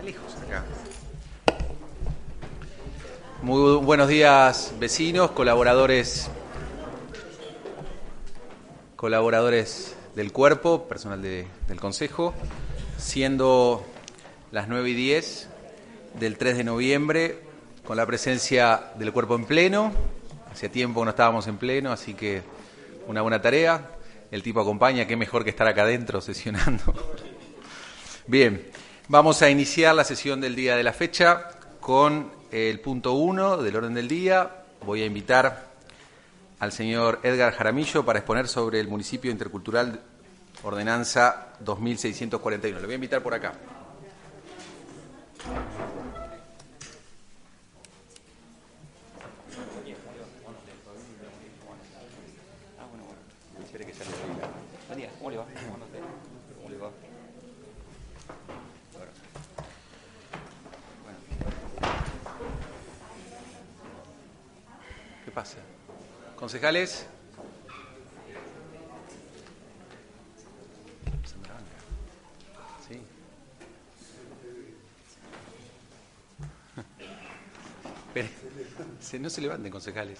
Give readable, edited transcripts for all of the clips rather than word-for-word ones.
lejos acá. Muy buenos días, vecinos, colaboradores del cuerpo, personal del Consejo, siendo las 9:10 del 3 de noviembre, con la presencia del cuerpo en pleno. Hacía tiempo que no estábamos en pleno, así que una buena tarea. El tipo acompaña, qué mejor que estar acá adentro sesionando. Bien, vamos a iniciar la sesión del día de la fecha con el punto 1 del orden del día. Voy a invitar al señor Edgar Jaramillo para exponer sobre el municipio intercultural Ordenanza 2641. Le voy a invitar por acá. ¿Cómo le va? ¿Cómo le va? ¿Qué pasa? Concejales. Sí. Espere, no se levanten, concejales.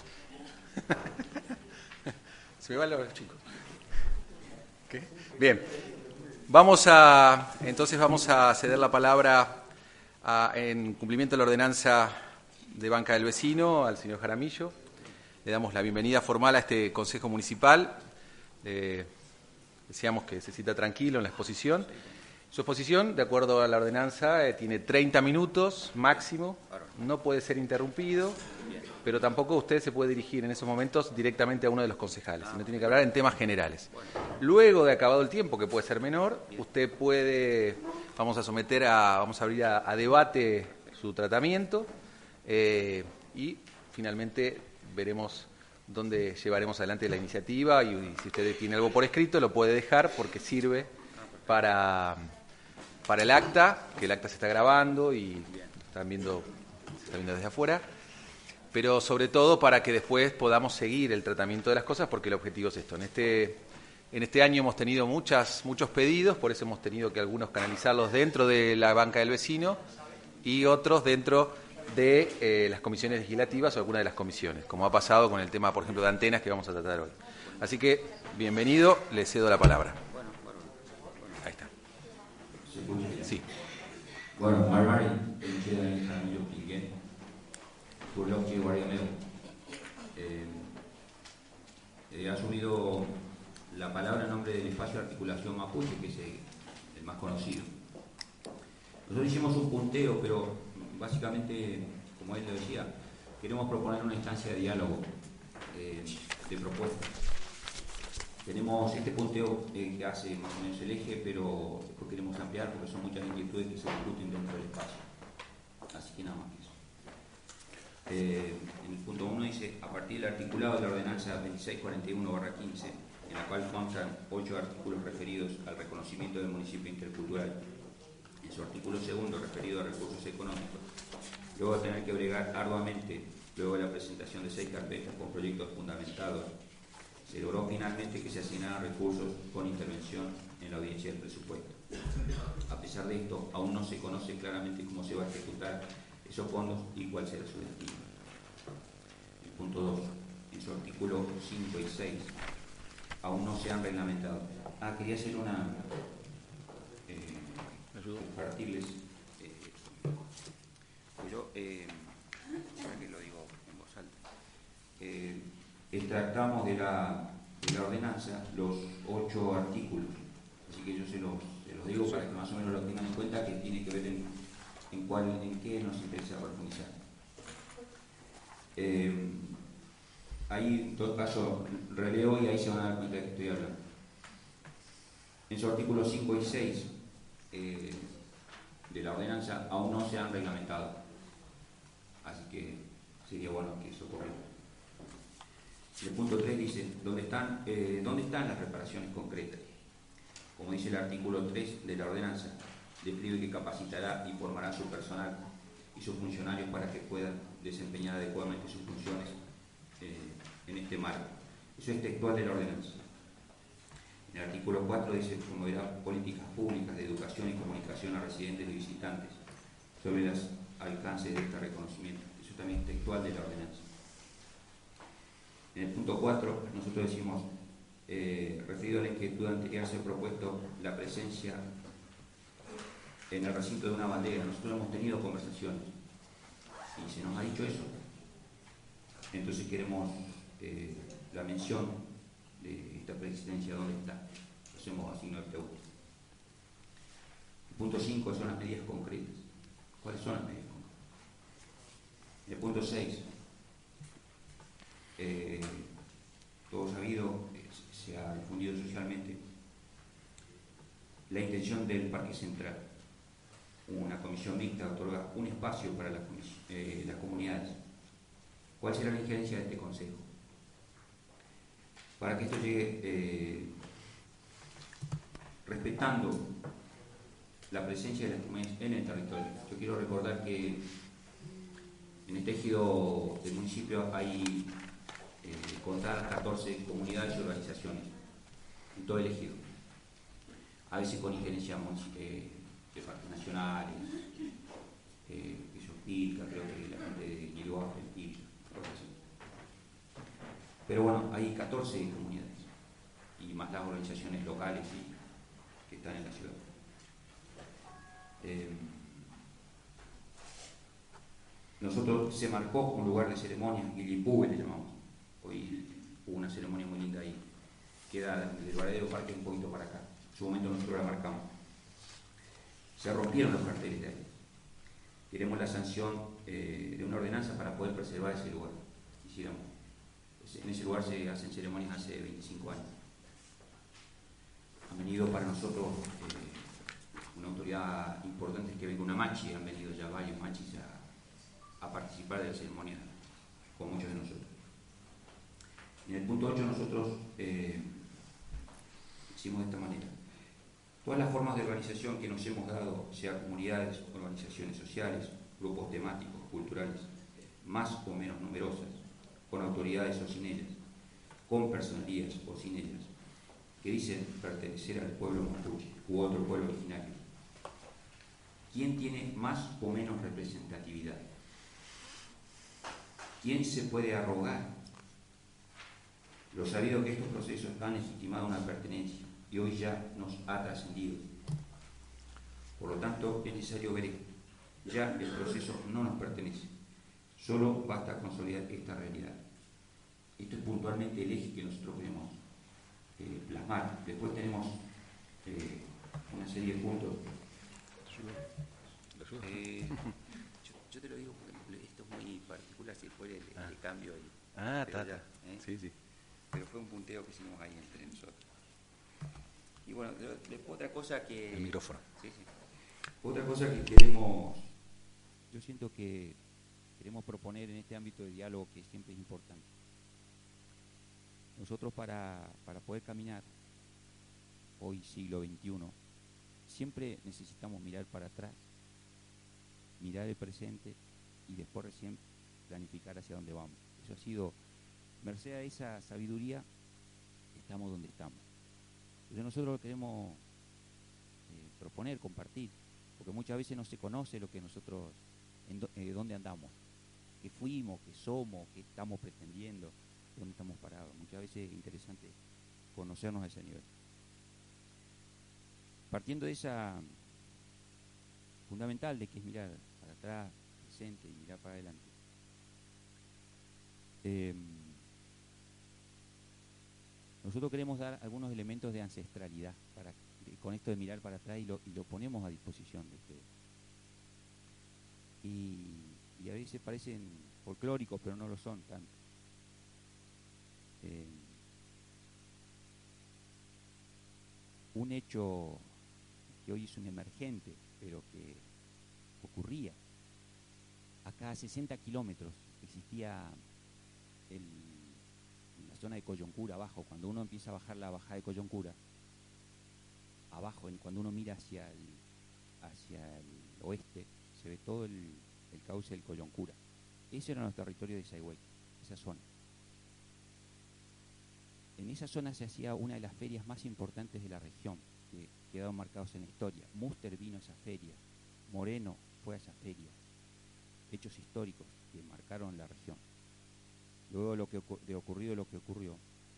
Se me van los chicos. ¿Qué? Bien. Entonces vamos a ceder la palabra en cumplimiento de la ordenanza de Banca del Vecino al señor Jaramillo. Le damos la bienvenida formal a este Consejo Municipal. Decíamos que se sienta tranquilo en la exposición. Su exposición, de acuerdo a la ordenanza, tiene 30 minutos máximo, no puede ser interrumpido, pero tampoco usted se puede dirigir en esos momentos directamente a uno de los concejales, sino tiene que hablar en temas generales. Luego de acabado el tiempo, que puede ser menor, usted puede, vamos a abrir a debate su tratamiento y finalmente veremos dónde llevaremos adelante la iniciativa y si usted tiene algo por escrito lo puede dejar porque sirve para el acta, que el acta se está grabando y se está viendo desde afuera, pero sobre todo para que después podamos seguir el tratamiento de las cosas, porque el objetivo es esto. En este año hemos tenido muchos pedidos, por eso hemos tenido que algunos canalizarlos dentro de la banca del vecino y otros dentro de las comisiones legislativas o alguna de las comisiones, como ha pasado con el tema, por ejemplo, de antenas que vamos a tratar hoy. Así que, bienvenido, le cedo la palabra. Ahí está. Sí. Bueno, Marmari, Encheda en Jaramillo Pinguén, Turloqui Guariameo. He asumido la palabra en nombre del espacio de articulación Mapuche, que es el más conocido. Nosotros hicimos un punteo, pero básicamente, como él lo decía, queremos proponer una instancia de diálogo, de propuestas. Tenemos este punteo que hace más o menos el eje, pero después queremos ampliar porque son muchas inquietudes que se discuten dentro del espacio. Así que nada más que eso. En el punto 1 dice, a partir del articulado de la ordenanza 2641/15, en la cual constan 8 artículos referidos al reconocimiento del municipio intercultural, en su artículo segundo referido a recursos económicos, luego de tener que bregar arduamente, luego de la presentación de 6 carpetas con proyectos fundamentados, se logró finalmente que se asignaran recursos con intervención en la audiencia del presupuesto. A pesar de esto, aún no se conoce claramente cómo se va a ejecutar esos fondos y cuál será su destino. El punto 2, en su artículo 5 y 6, aún no se han reglamentado. Quería hacer compartirles. Yo, para que lo digo en voz alta. Extractamos de la ordenanza los 8 artículos, así que yo se los digo para que más o menos lo tengan en cuenta, que tiene que ver en qué nos interesa profundizar. Ahí en todo caso releo y ahí se van a dar cuenta de que estoy hablando. En su artículo 5 y 6 de la ordenanza aún no se han reglamentado, así que sería bueno que eso ocurriera. El punto 3 dice, ¿dónde están las reparaciones concretas? Como dice el artículo 3 de la ordenanza, describe que capacitará y formará su personal y sus funcionarios para que puedan desempeñar adecuadamente sus funciones en este marco. Eso es textual de la ordenanza. En el artículo 4 dice, promoverá políticas públicas de educación y comunicación a residentes y visitantes, sobre los alcances de este reconocimiento. Eso también es textual de la ordenanza. En el punto 4, nosotros decimos, referido a la inquietud anterior, se ha propuesto la presencia en el recinto de una bandera. Nosotros hemos tenido conversaciones y se nos ha dicho eso. Entonces queremos la mención de esta preexistencia, ¿dónde está? Hacemos a signo de pregunta. El punto 5 son las medidas concretas. ¿Cuáles son las medidas concretas? El punto 6, todo sabido, se ha difundido socialmente la intención del Parque Central. Una comisión mixta otorga un espacio para las comunidades. ¿Cuál será la injerencia de este Consejo? Para que esto llegue respetando la presencia de las comunidades en el territorio. Yo quiero recordar que en el tejido del municipio hay contadas 14 comunidades y organizaciones en todo el ejido. A veces con injerencia de parques nacionales, Pilca, creo que la gente de Quiroga, Pilca, cosas así. Pero bueno, hay 14 comunidades y más las organizaciones locales que están en la ciudad. Nosotros se marcó un lugar de ceremonia, Guilipúe le llamamos. Hoy hubo una ceremonia muy linda ahí. Queda del Varadero Parque un poquito para acá. En su momento nosotros la marcamos. Se rompieron los carteles de ahí. Queremos la sanción de una ordenanza para poder preservar ese lugar. Quisiéramos. En ese lugar se hacen ceremonias hace 25 años. Han venido para nosotros una autoridad importante que venga una machi, han venido ya varios machis a participar de la ceremonia con muchos de nosotros. En el punto 8 nosotros hicimos de esta manera. Todas las formas de organización que nos hemos dado, sea comunidades, organizaciones sociales, grupos temáticos, culturales, más o menos numerosas, con autoridades o sin ellas, con personalías o sin ellas, que dicen pertenecer al pueblo mapuche u otro pueblo originario. ¿Quién tiene más o menos representatividad? ¿Quién se puede arrogar? Lo sabido que estos procesos han legitimado una pertenencia y hoy ya nos ha trascendido. Por lo tanto, es necesario ver esto. Ya el proceso no nos pertenece. Solo basta consolidar esta realidad. Esto es puntualmente el eje que nosotros queremos plasmar. Después tenemos una serie de puntos. Yo te lo digo porque esto es muy particular, si después le cambio el... está. Sí. Pero fue un punteo que hicimos ahí entre nosotros. Y bueno, después otra cosa que... El micrófono. Sí. Otra cosa que queremos... Yo siento que queremos proponer en este ámbito de diálogo que siempre es importante. Nosotros para poder caminar, hoy siglo XXI, siempre necesitamos mirar para atrás, mirar el presente y después recién planificar hacia dónde vamos. Eso ha sido, merced a esa sabiduría, estamos donde estamos. Entonces nosotros lo queremos proponer, compartir, porque muchas veces no se conoce lo que nosotros, dónde andamos, qué fuimos, qué somos, qué estamos pretendiendo, dónde estamos parados. Muchas veces es interesante conocernos a ese nivel. Partiendo de esa fundamental de que es mirar para atrás, presente y mirar para adelante. Nosotros queremos dar algunos elementos de ancestralidad con esto de mirar para atrás y lo ponemos a disposición de ustedes. Y a veces parecen folclóricos, pero no lo son tanto. Un hecho que hoy es un emergente, pero que ocurría. Acá a 60 kilómetros existía en la zona de Coyoncura, abajo, cuando uno empieza a bajar la bajada de Coyoncura, abajo, cuando uno mira hacia el oeste, se ve todo el cauce del Coyoncura. Ese era nuestro territorio de Saigüey, esa zona. En esa zona se hacía una de las ferias más importantes de la región, que quedaron marcados en la historia. Muster vino a esa feria, Moreno fue a esa feria, hechos históricos que marcaron la región. Luego de ocurrido lo que ocurrió,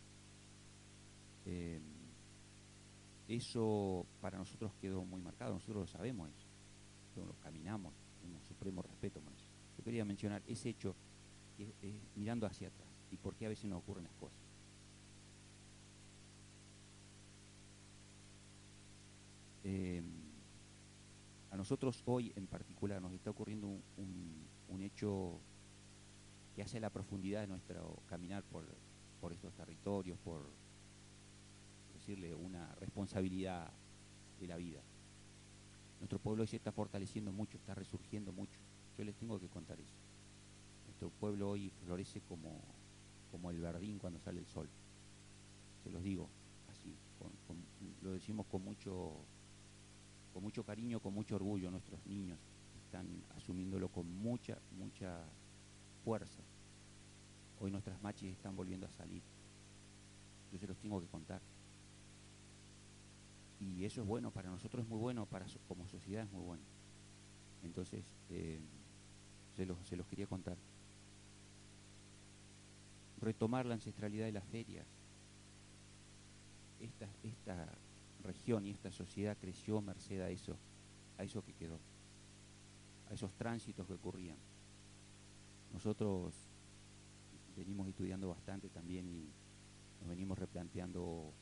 eso para nosotros quedó muy marcado, nosotros lo sabemos eso, lo caminamos, tenemos supremo respeto por eso. Yo quería mencionar ese hecho mirando hacia atrás y por qué a veces nos ocurren las cosas. A nosotros hoy en particular nos está ocurriendo un hecho que hace la profundidad de nuestro caminar por estos territorios, por decirle una responsabilidad de la vida. Nuestro pueblo hoy se está fortaleciendo mucho, está resurgiendo mucho. Yo les tengo que contar eso. Nuestro pueblo hoy florece como el verdín cuando sale el sol. Se los digo así, lo decimos con mucho cariño, con mucho orgullo. Nuestros niños están asumiéndolo con mucha fuerza. Hoy nuestras machis están volviendo a salir. Yo se los tengo que contar. Y eso es bueno, para nosotros es muy bueno, como sociedad es muy bueno. Entonces, se los quería contar. Retomar la ancestralidad de las ferias. Esta región y esta sociedad creció merced a eso que quedó, a esos tránsitos que ocurrían. Nosotros venimos estudiando bastante también y nos venimos replanteando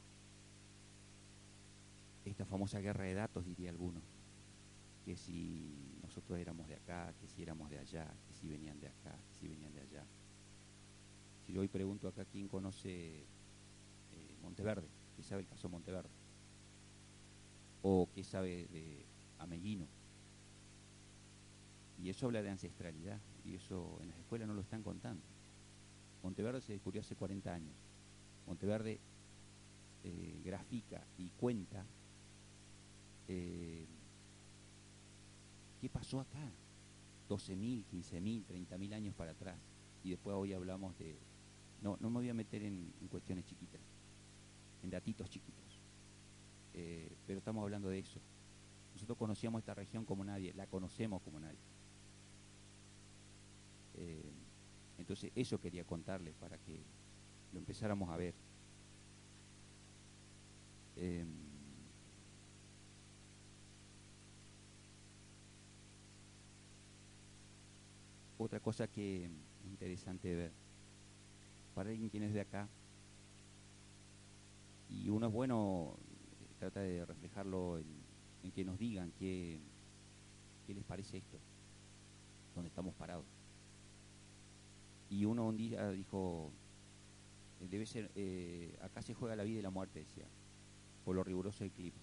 esta famosa guerra de datos, diría alguno, que si nosotros éramos de acá, que si éramos de allá, que si venían de acá, que si venían de allá. Si yo hoy pregunto acá quién conoce Monteverde, qué sabe el caso Monteverde, o qué sabe de Ameguino, y eso habla de ancestralidad, y eso en las escuelas no lo están contando. Monteverde se descubrió hace 40 años. Monteverde grafica y cuenta qué pasó acá 12.000, 15.000, 30.000 años para atrás, y después hoy hablamos de... No me voy a meter en cuestiones chiquitas, en datitos chiquitos, pero estamos hablando de eso. Nosotros conocíamos esta región como nadie, la conocemos como nadie. Entonces eso quería contarles para que lo empezáramos a ver. Otra cosa que es interesante ver, para alguien quien es de acá, y uno es bueno, trata de reflejarlo en que nos digan qué les parece esto, donde estamos parados. Y uno un día dijo, debe ser, acá se juega la vida y la muerte, decía, por lo riguroso del clima.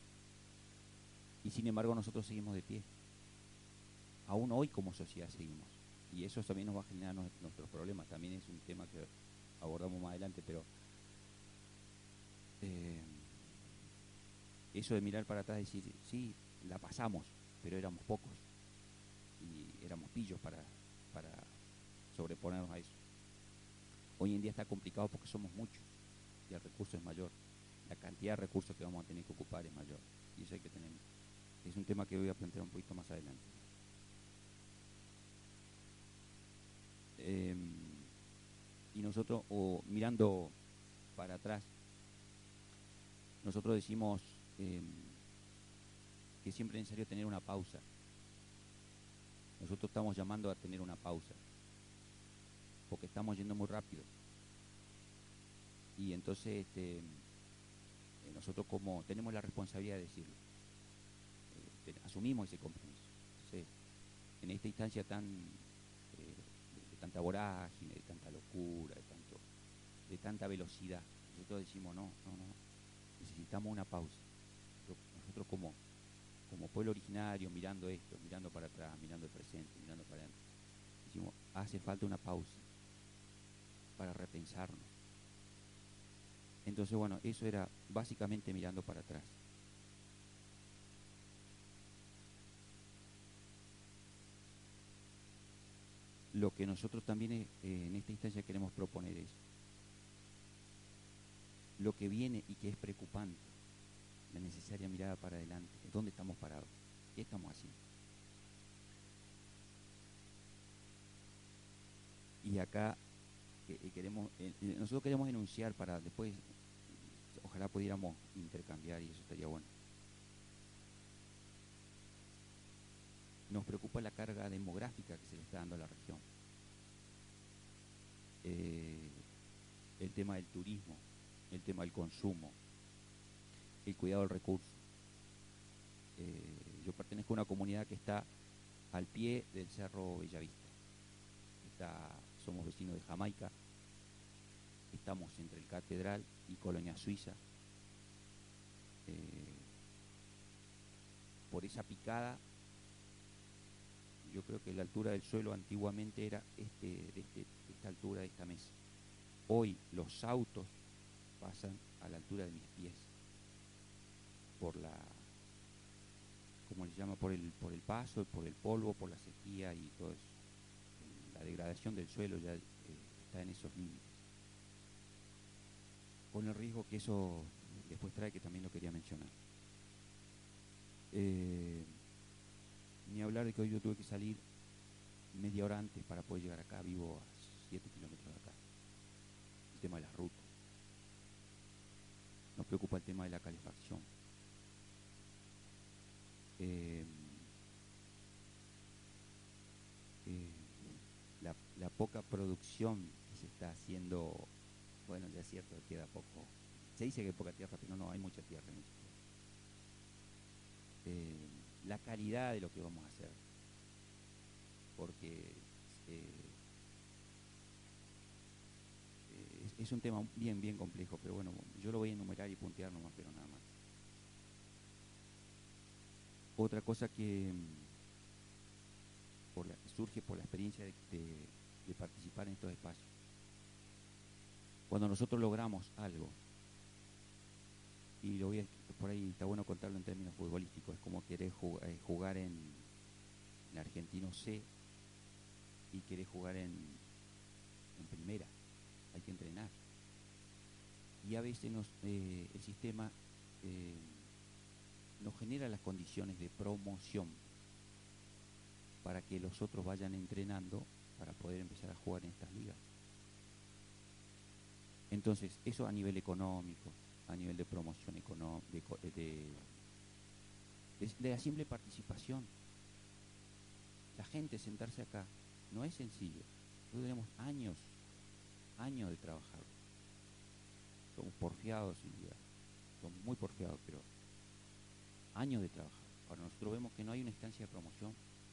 Y sin embargo nosotros seguimos de pie. Aún hoy como sociedad seguimos. Y eso también nos va a generar nuestros problemas. También es un tema que abordamos más adelante, pero eso de mirar para atrás y decir, sí, la pasamos, pero éramos pocos. Y éramos pillos para sobreponernos a eso. Hoy en día está complicado porque somos muchos y el recurso es mayor. La cantidad de recursos que vamos a tener que ocupar es mayor. Y eso hay que tener. Es un tema que voy a plantear un poquito más adelante. Y nosotros, mirando para atrás, nosotros decimos que siempre es necesario tener una pausa. Nosotros estamos llamando a tener una pausa, porque estamos yendo muy rápido. Y entonces nosotros como tenemos la responsabilidad de decirlo, asumimos ese compromiso. Entonces, en esta instancia de tanta vorágine, de tanta locura, de tanta velocidad, nosotros decimos no, necesitamos una pausa. Nosotros como pueblo originario, mirando esto, mirando para atrás, mirando el presente, mirando para adelante, decimos, hace falta una pausa para repensarnos. Entonces, bueno, eso era básicamente mirando para atrás. Lo que nosotros también en esta instancia queremos proponer es lo que viene y que es preocupante, la necesaria mirada para adelante, dónde estamos parados, qué estamos haciendo. acá nosotros queremos denunciar para después, ojalá pudiéramos intercambiar y eso estaría bueno. Nos preocupa la carga demográfica que se le está dando a la región. El tema del turismo, el tema del consumo, el cuidado del recurso. Yo pertenezco a una comunidad que está al pie del Cerro Bellavista. Somos vecinos de Jamaica, estamos entre el Catedral y Colonia Suiza. Por esa picada, yo creo que la altura del suelo antiguamente era esta altura de esta mesa. Hoy los autos pasan a la altura de mis pies por la, ¿cómo le llama? Por el paso, por el polvo, por la sequía y todo eso. La degradación del suelo ya está en esos límites. Con el riesgo que eso después trae, que también lo quería mencionar. Ni hablar de que hoy yo tuve que salir media hora antes para poder llegar acá. Vivo a 7 kilómetros de acá. El tema de las rutas. Nos preocupa el tema de la calefacción. La poca producción que se está haciendo, bueno, ya es cierto, queda poco. Se dice que hay poca tierra, pero no, hay mucha tierra. La calidad de lo que vamos a hacer, porque es un tema bien complejo, pero bueno, yo lo voy a enumerar y puntear nomás, pero nada más. Otra cosa que surge por la experiencia de participar en estos espacios. Cuando nosotros logramos algo, y por ahí está bueno contarlo en términos futbolísticos, es como querer jugar en Argentino C y querer jugar en primera. Hay que entrenar. Y a veces el sistema nos genera las condiciones de promoción para que los otros vayan entrenando para poder empezar a jugar en estas ligas. Entonces, eso a nivel económico, a nivel de promoción económica, de la simple participación. La gente sentarse acá no es sencillo. Nosotros tenemos años de trabajar. Somos porfiados, somos muy porfiados, pero años de trabajar. Ahora nosotros vemos que no hay una instancia de promoción.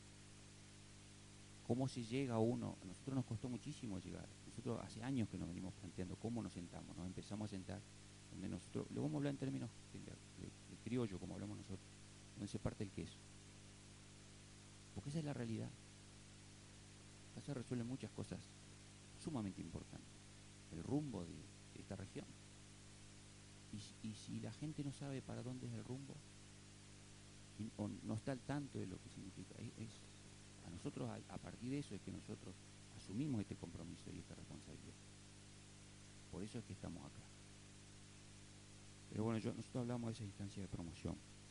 ¿Cómo se llega a uno? A nosotros nos costó muchísimo llegar. Nosotros hace años que nos venimos planteando cómo nos sentamos. Nos empezamos a sentar donde nosotros, lo vamos a hablar en términos de criollo, como hablamos nosotros, donde se parte el queso. Porque esa es la realidad. Acá se resuelven muchas cosas sumamente importantes. El rumbo de esta región. Y si la gente no sabe para dónde es el rumbo, o no está al tanto de lo que significa, a nosotros, a partir de eso es que nosotros asumimos este compromiso y esta responsabilidad. Por eso es que estamos acá. Pero bueno, nosotros hablamos de esa instancia de promoción.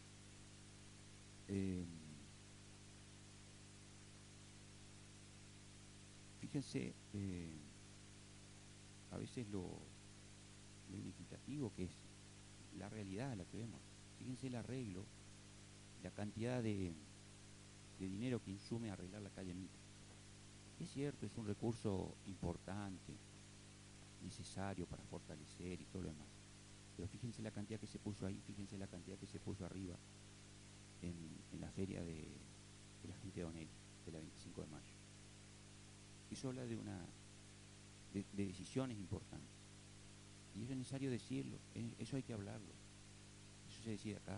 Fíjense, a veces lo inequitativo que es la realidad a la que vemos. Fíjense el arreglo, la cantidad de dinero que insume arreglar la calle Mitre. Es cierto, es un recurso importante, necesario para fortalecer y todo lo demás. Pero fíjense la cantidad que se puso ahí, fíjense la cantidad que se puso arriba en la feria de la gente de Onel, de la 25 de mayo. Eso habla de decisiones importantes. Y eso es necesario decirlo, eso hay que hablarlo. Eso se decide acá.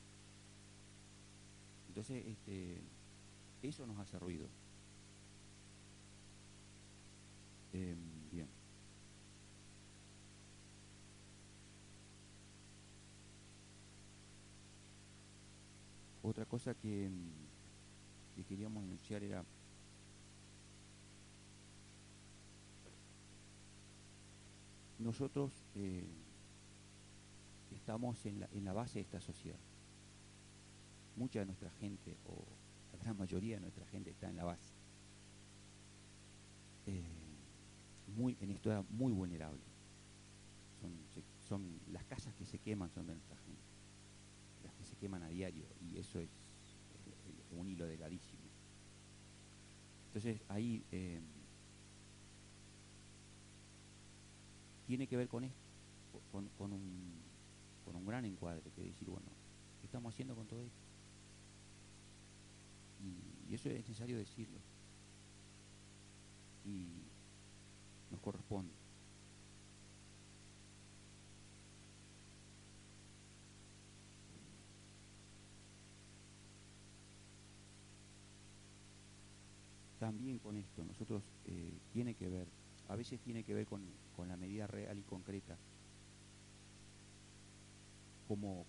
Entonces, eso nos hace ruido. Bien. Otra cosa que queríamos anunciar era nosotros estamos en la base de esta sociedad. Mucha de nuestra gente, o la gran mayoría de nuestra gente, está en la base. en esto era muy vulnerable. Son las casas que se queman son de nuestra gente, las que se queman a diario, y eso es un hilo delgadísimo. Entonces ahí tiene que ver con esto, con un gran encuadre, que decir, bueno, ¿qué estamos haciendo con todo esto? Y eso es necesario decirlo, y nos corresponde. También con esto, nosotros tiene que ver, a veces tiene que ver con la medida real y concreta, cómo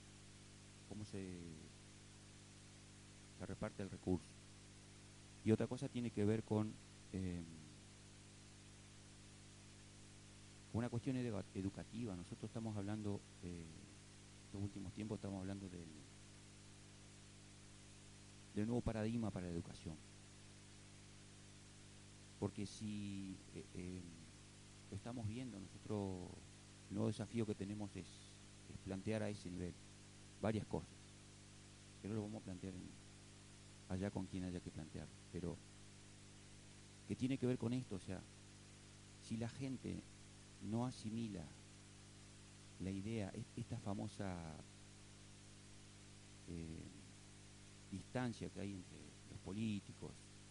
se reparte el recurso. Y otra cosa tiene que ver con una cuestión educativa. Nosotros estamos hablando, estos últimos tiempos estamos hablando del nuevo paradigma para la educación. Porque si lo estamos viendo, nosotros el nuevo desafío que tenemos es plantear a ese nivel varias cosas, que no lo vamos a plantear allá con quien haya que plantearlo, pero que tiene que ver con esto. O sea, si la gente no asimila la idea, esta famosa distancia que hay entre los políticos,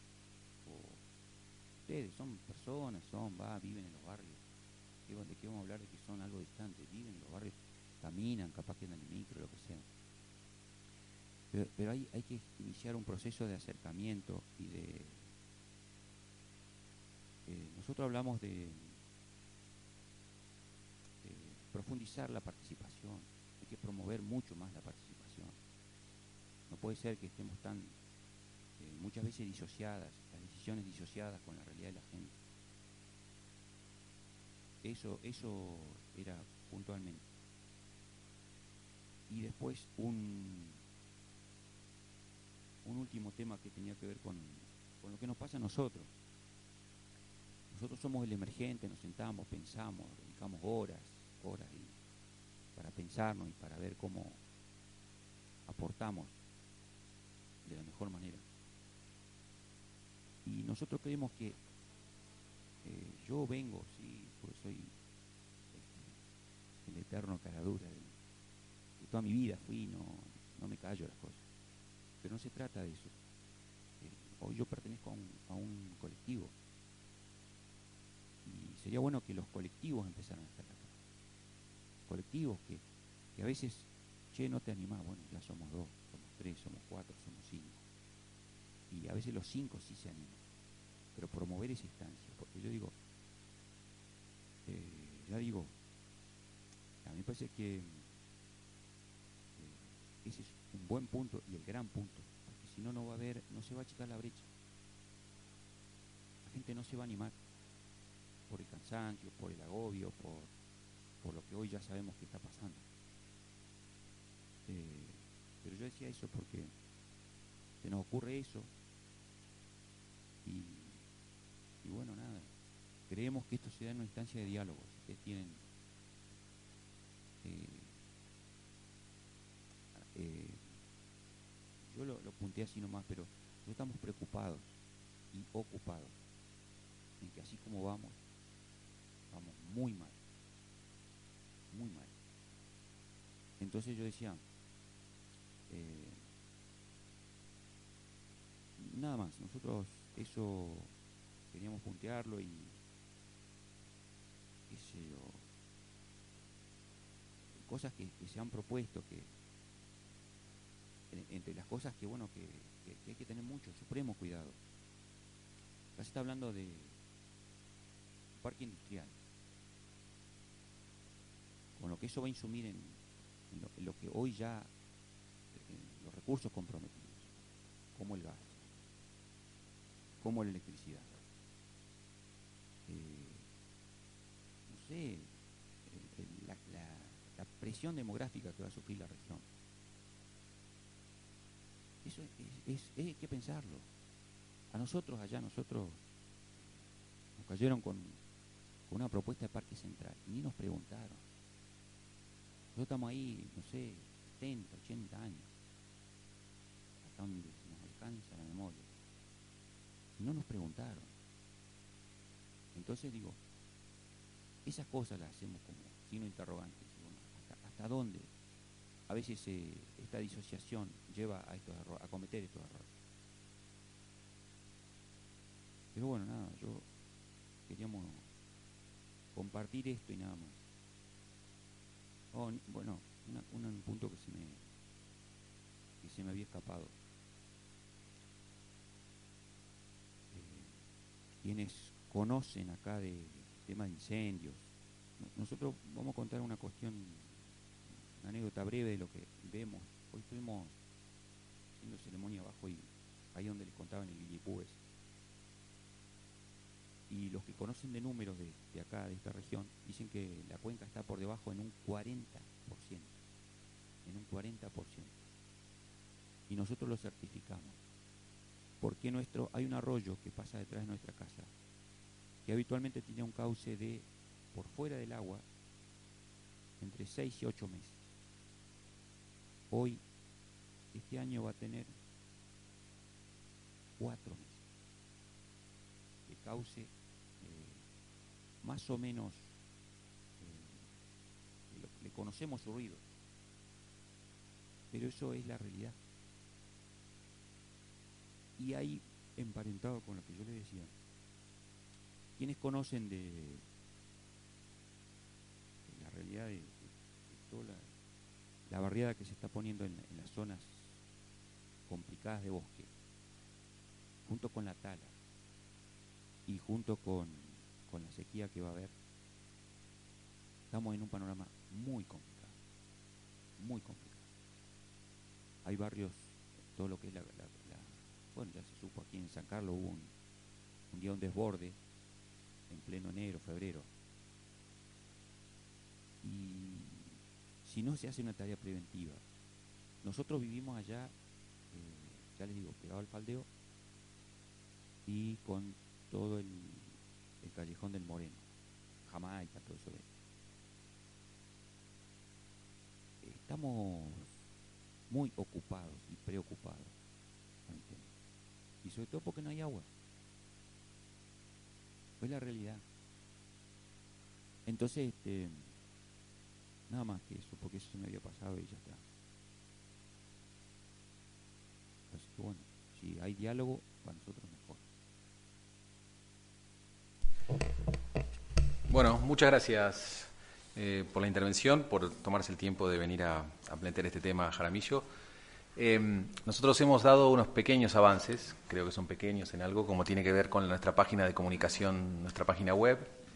ustedes son personas, viven en los barrios. ¿De qué vamos a hablar de que son algo distante? Viven en los barrios, caminan, capaz que andan en micro, lo que sea. Pero hay que iniciar un proceso de acercamiento y de... nosotros hablamos de profundizar la participación, hay que promover mucho más la participación. No puede ser que estemos tan muchas veces disociadas, las decisiones disociadas con la realidad de la gente. Eso era puntualmente. Y después un último tema que tenía que ver con lo que nos pasa a nosotros. Nosotros somos el emergente, nos sentamos, pensamos, dedicamos horas para pensarnos y para ver cómo aportamos de la mejor manera. Y nosotros creemos que yo vengo, sí, porque soy el eterno caradura de toda mi vida fui, no me callo las cosas. Pero no se trata de eso. Hoy yo pertenezco a un colectivo, y sería bueno que los colectivos empezaran a estar acá. Colectivos que a veces, no te animás, bueno, ya somos 2, somos 3, somos 4, somos 5. Y a veces los 5 sí se animan. Pero promover esa instancia, porque yo digo, a mí me parece que ese es un buen punto y el gran punto, porque si no, no se va a achicar la brecha. La gente no se va a animar por el cansancio, por el agobio, por lo que hoy ya sabemos que está pasando. Pero yo decía eso porque se nos ocurre eso y bueno, nada, creemos que esto se da en una instancia de diálogo. Si ustedes tienen yo lo punteé así nomás, pero nosotros estamos preocupados y ocupados en que así como vamos muy mal. Entonces yo decía, nada más, nosotros eso queríamos puntearlo y qué sé yo, cosas que se han propuesto, que entre las cosas que bueno que hay que tener mucho, supremo cuidado. Acá se está hablando de parque industrial, con lo que eso va a insumir en lo que hoy ya los recursos comprometidos, como el gas, como la electricidad, no sé, la presión demográfica que va a sufrir la región. Eso hay que pensarlo. Nosotros nos cayeron con con una propuesta de Parque Central. Y ni nos preguntaron. Nosotros estamos ahí, no sé, 70, 80 años. Hasta donde nos alcanza la memoria. Y no nos preguntaron. Entonces digo, esas cosas las hacemos como signo interrogante. Bueno, ¿hasta dónde? A veces esta disociación lleva a cometer estos errores. Pero bueno, nada, yo queríamos compartir esto y nada más. Bueno, un punto que se me había escapado. Quienes conocen acá de tema de incendios, nosotros vamos a contar una anécdota breve de lo que vemos. Hoy estuvimos haciendo ceremonia abajo y ahí donde les contaba en el Guillipúes. Y los que conocen de números de acá, de esta región, dicen que la cuenca está por debajo en un 40%. En un 40%. Y nosotros lo certificamos. Porque hay un arroyo que pasa detrás de nuestra casa, que habitualmente tiene un cauce de, por fuera del agua, entre 6 y 8 meses. Hoy, este año va a tener 4 meses de cauce, más o menos le conocemos su ruido, pero eso es la realidad. Y ahí, emparentado con lo que yo les decía, quienes conocen de la realidad de toda la barriada que se está poniendo en las zonas complicadas de bosque, junto con la tala y junto con la sequía que va a haber, estamos en un panorama muy complicado, muy complicado. Hay barrios, todo lo que es bueno, ya se supo aquí en San Carlos hubo un día un desborde en pleno enero, febrero. Y si no se hace una tarea preventiva, nosotros vivimos allá, ya les digo, pegado al faldeo y con todo el callejón del Moreno, Jamaica, todo eso. Estamos muy ocupados y preocupados con el tema. Y sobre todo porque no hay agua. Es la realidad. Entonces, nada más que eso, porque eso se me había pasado y ya está. Así que bueno, si hay diálogo, para nosotros mejor. Bueno, muchas gracias por la intervención, por tomarse el tiempo de venir a plantear este tema, Jaramillo. Nosotros hemos dado unos pequeños avances, creo que son pequeños en algo, como tiene que ver con nuestra página de comunicación, nuestra página web,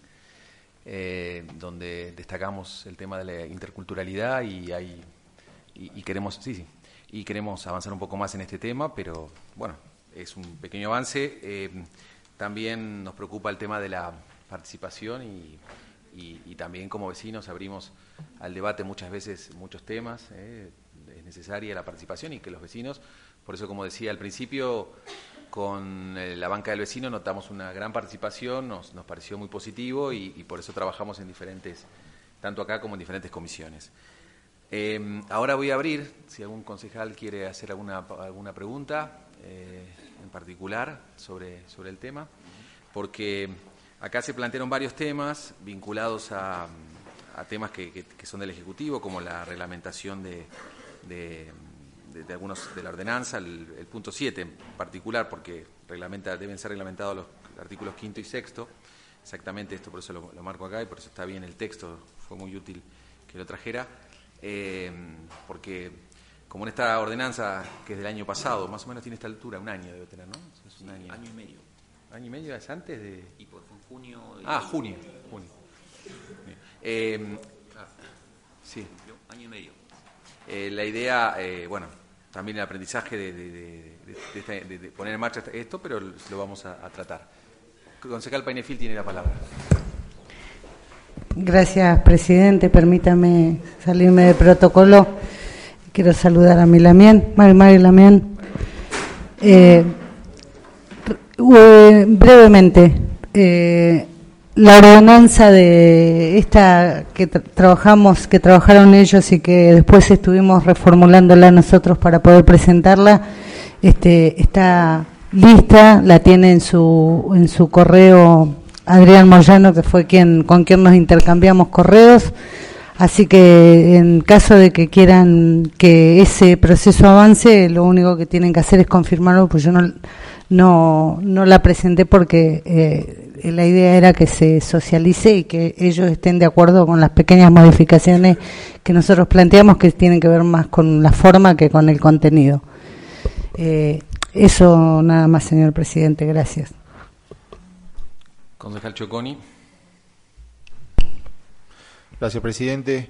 donde destacamos el tema de la interculturalidad y queremos avanzar un poco más en este tema, pero bueno, es un pequeño avance. También nos preocupa el tema de la participación y también como vecinos abrimos al debate muchas veces muchos temas. Es necesaria la participación y que los vecinos, por eso como decía al principio, con la banca del vecino notamos una gran participación, nos pareció muy positivo y por eso trabajamos en diferentes, tanto acá como en diferentes comisiones. Ahora voy a abrir, si algún concejal quiere hacer alguna pregunta en particular sobre el tema, porque acá se plantearon varios temas vinculados a temas que son del Ejecutivo, como la reglamentación de algunos de la ordenanza, el punto 7 en particular, porque deben ser reglamentados los artículos 5º y 6º, exactamente esto, por eso lo marco acá y por eso está bien el texto, fue muy útil que lo trajera, porque como en esta ordenanza que es del año pasado, más o menos tiene esta altura, un año debe tener, ¿no? Es un año y medio. ¿Año y medio es antes de...? Y pues fue en junio... junio. Sí. Año y medio. La idea, bueno, también el aprendizaje de poner en marcha esto, pero lo vamos a tratar. Concejal Painefil tiene la palabra. Gracias, presidente. Permítame salirme de protocolo. Quiero saludar a Mari Lamien. Brevemente, la ordenanza de esta que trabajaron ellos y que después estuvimos reformulándola nosotros para poder presentarla, está lista, la tiene en su correo Adrián Moyano, que fue con quien nos intercambiamos correos. Así que en caso de que quieran que ese proceso avance, lo único que tienen que hacer es confirmarlo, pues yo no la presenté porque la idea era que se socialice y que ellos estén de acuerdo con las pequeñas modificaciones que nosotros planteamos, que tienen que ver más con la forma que con el contenido. Eso nada más, señor presidente. Gracias. Concejal Choconi. Gracias, presidente.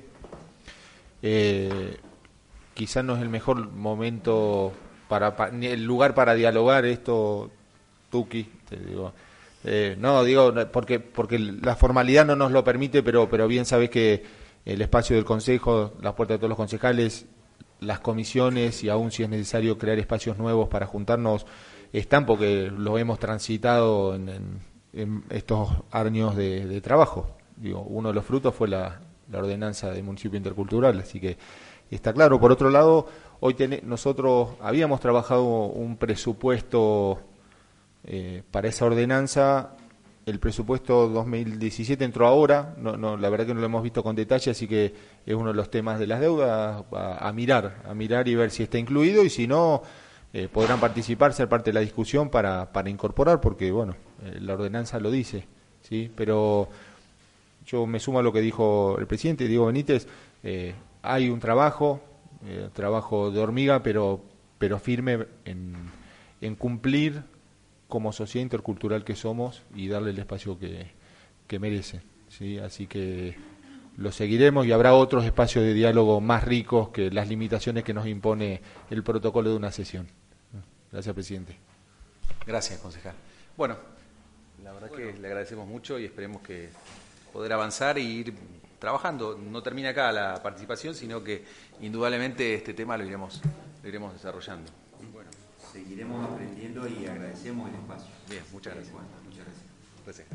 Quizás no es el mejor momento ni el lugar para dialogar esto, Tuki, te digo. No, digo, porque la formalidad no nos lo permite, pero bien sabés que el espacio del Consejo, las puertas de todos los concejales, las comisiones y aún si es necesario crear espacios nuevos para juntarnos, están porque lo hemos transitado en estos años de trabajo. Digo, uno de los frutos fue la ordenanza del municipio intercultural, así que está claro. Por otro lado, hoy nosotros habíamos trabajado un presupuesto para esa ordenanza. El presupuesto 2017 entró ahora, la verdad que no lo hemos visto con detalle, así que es uno de los temas de las deudas a mirar y ver si está incluido, y si no, podrán participar, ser parte de la discusión para incorporar, porque bueno, la ordenanza lo dice, ¿sí? Pero yo me sumo a lo que dijo el presidente Diego Benítez. Hay un trabajo de hormiga, pero firme en cumplir como sociedad intercultural que somos y darle el espacio que merece, ¿sí? Así que lo seguiremos y habrá otros espacios de diálogo más ricos que las limitaciones que nos impone el protocolo de una sesión. Gracias, presidente. Gracias, concejal. Bueno, la verdad que le agradecemos mucho y esperemos que poder avanzar e ir trabajando. No termina acá la participación, sino que indudablemente este tema lo iremos desarrollando. Bueno, seguiremos aprendiendo y agradecemos el espacio. Bien, muchas gracias. Bueno, muchas gracias. Gracias.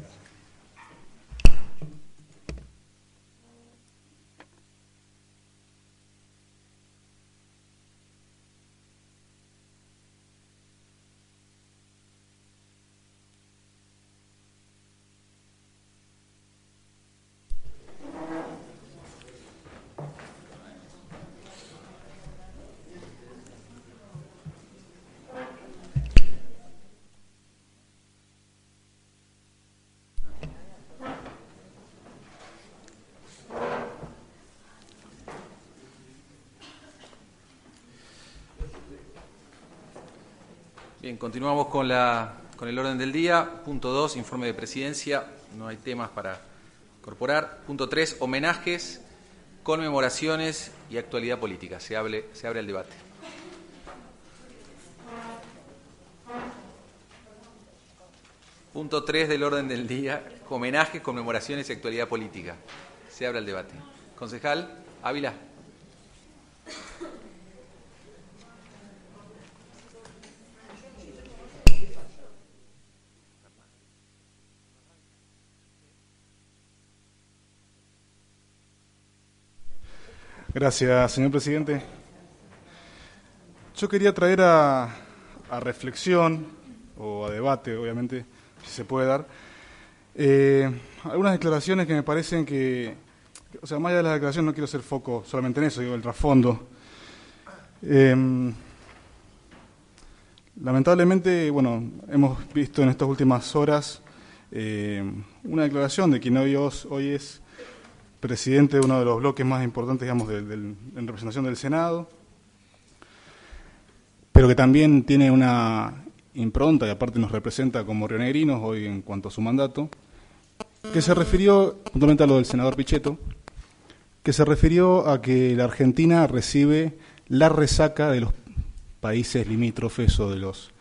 Bien, continuamos con el orden del día. Punto 2, informe de presidencia. No hay temas para incorporar. Punto 3, homenajes, conmemoraciones y actualidad política. Se abre el debate. Punto 3 del orden del día, homenajes, conmemoraciones y actualidad política. Se abre el debate. Concejal Ávila. Gracias, señor presidente. Yo quería traer a reflexión, o a debate, obviamente, si se puede dar, algunas declaraciones que me parecen que, o sea, más allá de las declaraciones, no quiero hacer foco solamente en eso, digo, el trasfondo. Lamentablemente, bueno, hemos visto en estas últimas horas una declaración de quien hoy es presidente de uno de los bloques más importantes, digamos, en representación del Senado, pero que también tiene una impronta y aparte nos representa como rionegrinos hoy en cuanto a su mandato, que se refirió puntualmente a lo del senador Pichetto, que se refirió a que la Argentina recibe la resaca de los países limítrofes o de los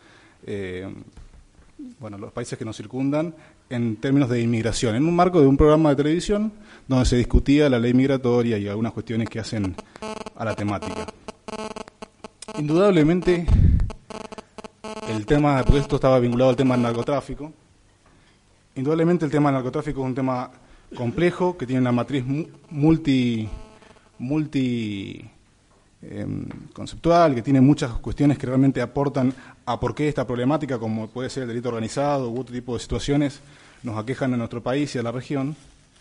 países que nos circundan en términos de inmigración, en un marco de un programa de televisión donde se discutía la ley migratoria y algunas cuestiones que hacen a la temática. Indudablemente, el tema, porque esto estaba vinculado al tema del narcotráfico, indudablemente el tema del narcotráfico es un tema complejo, que tiene una matriz conceptual, que tiene muchas cuestiones que realmente aportan a por qué esta problemática, como puede ser el delito organizado u otro tipo de situaciones, nos aquejan a nuestro país y a la región.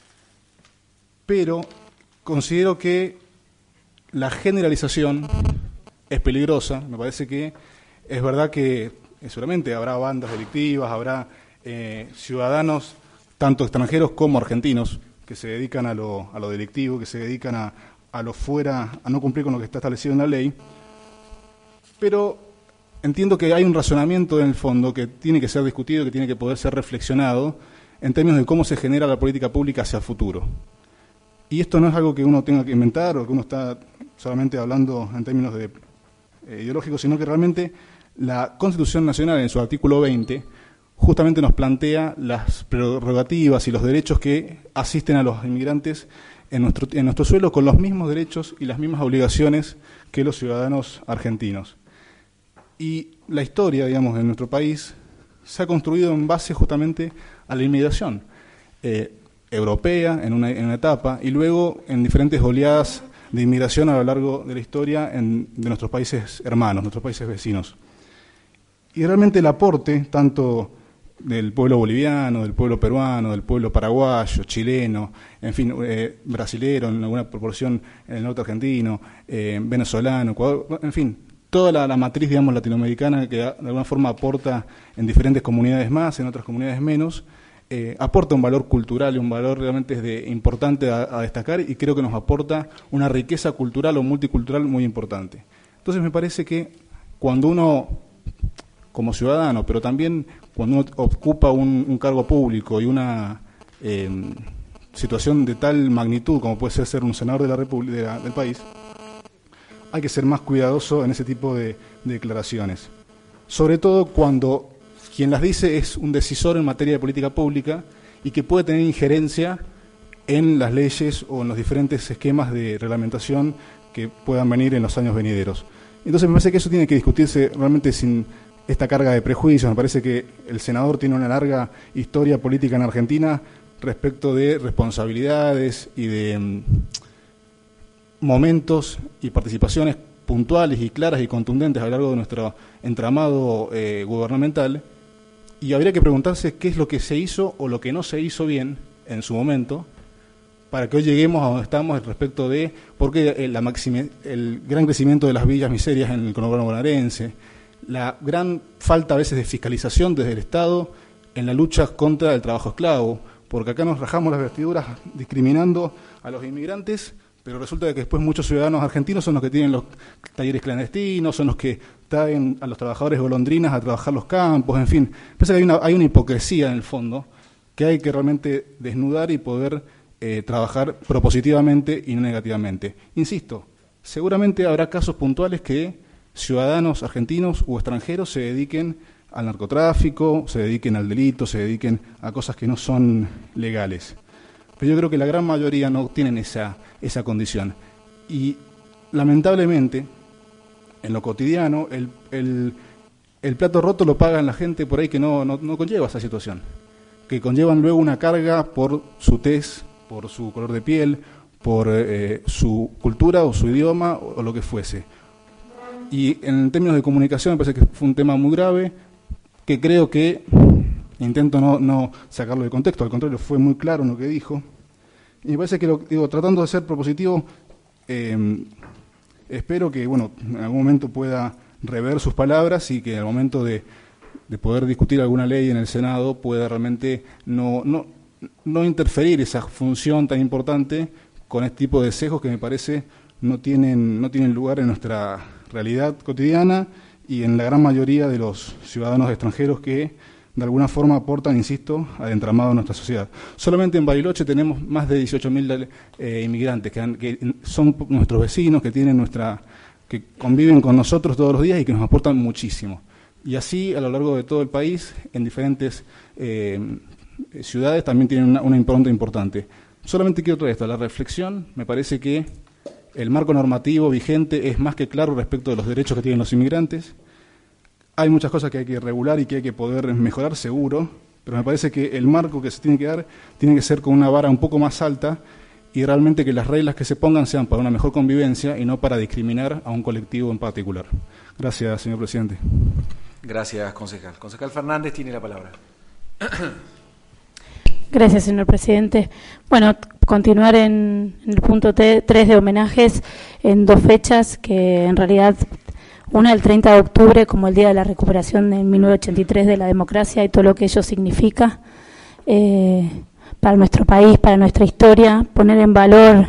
Pero considero que la generalización es peligrosa. Me parece que es verdad que seguramente habrá bandas delictivas, habrá ciudadanos, tanto extranjeros como argentinos, que se dedican a lo delictivo, que se dedican a lo fuera, a no cumplir con lo que está establecido en la ley. Pero entiendo que hay un razonamiento en el fondo que tiene que ser discutido, que tiene que poder ser reflexionado en términos de cómo se genera la política pública hacia el futuro. Y esto no es algo que uno tenga que inventar o que uno está solamente hablando en términos de ideológicos, sino que realmente la Constitución Nacional, en su artículo 20, justamente nos plantea las prerrogativas y los derechos que asisten a los inmigrantes en nuestro suelo, con los mismos derechos y las mismas obligaciones que los ciudadanos argentinos. Y la historia, digamos, de nuestro país se ha construido en base justamente a la inmigración europea en una etapa, y luego en diferentes oleadas de inmigración a lo largo de la historia de nuestros países hermanos, nuestros países vecinos. Y realmente el aporte tanto del pueblo boliviano, del pueblo peruano, del pueblo paraguayo, chileno, en fin, brasilero en alguna proporción en el norte argentino, venezolano, Ecuador, en fin, toda la matriz, digamos, latinoamericana que de alguna forma aporta en diferentes comunidades más, en otras comunidades menos, aporta un valor cultural y un valor realmente importante a destacar, y creo que nos aporta una riqueza cultural o multicultural muy importante. Entonces me parece que cuando uno, como ciudadano, pero también cuando uno ocupa un cargo público y una situación de tal magnitud como puede ser un senador de la República del país, hay que ser más cuidadoso en ese tipo de declaraciones. Sobre todo cuando quien las dice es un decisor en materia de política pública y que puede tener injerencia en las leyes o en los diferentes esquemas de reglamentación que puedan venir en los años venideros. Entonces me parece que eso tiene que discutirse realmente sin esta carga de prejuicios. Me parece que el senador tiene una larga historia política en Argentina respecto de responsabilidades y de momentos y participaciones puntuales y claras y contundentes a lo largo de nuestro entramado gubernamental, y habría que preguntarse qué es lo que se hizo o lo que no se hizo bien en su momento para que hoy lleguemos a donde estamos respecto de por qué el gran crecimiento de las villas miserias en el conurbano bonaerense, la gran falta a veces de fiscalización desde el Estado en la lucha contra el trabajo esclavo, porque acá nos rajamos las vestiduras discriminando a los inmigrantes, pero resulta que después muchos ciudadanos argentinos son los que tienen los talleres clandestinos, son los que traen a los trabajadores golondrinas a trabajar los campos, en fin. Parece que hay una hipocresía en el fondo que hay que realmente desnudar y poder trabajar propositivamente y no negativamente. Insisto, seguramente habrá casos puntuales que ciudadanos argentinos u extranjeros se dediquen al narcotráfico, se dediquen al delito, se dediquen a cosas que no son legales. Pero yo creo que la gran mayoría no tienen esa condición. Y lamentablemente, en lo cotidiano, el plato roto lo pagan la gente por ahí que no conlleva esa situación, que conllevan luego una carga por su tez, por su color de piel, por su cultura o su idioma o lo que fuese. Y en términos de comunicación me parece que fue un tema muy grave, que creo que, intento no sacarlo de contexto, al contrario, fue muy claro en lo que dijo. Y me parece que, tratando de ser propositivo, espero que, en algún momento pueda rever sus palabras y que al momento de poder discutir alguna ley en el Senado pueda realmente no interferir esa función tan importante con este tipo de sesgos que me parece no tienen lugar en nuestra realidad cotidiana y en la gran mayoría de los ciudadanos extranjeros que de alguna forma aportan, insisto, al entramado de nuestra sociedad. Solamente en Bariloche tenemos más de 18.000 inmigrantes que son nuestros vecinos, que conviven con nosotros todos los días y que nos aportan muchísimo. Y así a lo largo de todo el país, en diferentes ciudades también tienen una impronta importante. Solamente quiero traer esto, la reflexión. Me parece que el marco normativo vigente es más que claro respecto de los derechos que tienen los inmigrantes. Hay muchas cosas que hay que regular y que hay que poder mejorar, seguro, pero me parece que el marco que se tiene que dar tiene que ser con una vara un poco más alta y realmente que las reglas que se pongan sean para una mejor convivencia y no para discriminar a un colectivo en particular. Gracias, señor presidente. Gracias, concejal. Concejal Fernández tiene la palabra. Gracias, señor presidente. Bueno, continuar en el punto 3 de homenajes en 2 fechas que en realidad, una el 30 de octubre como el Día de la Recuperación de 1983 de la democracia y todo lo que ello significa para nuestro país, para nuestra historia, poner en valor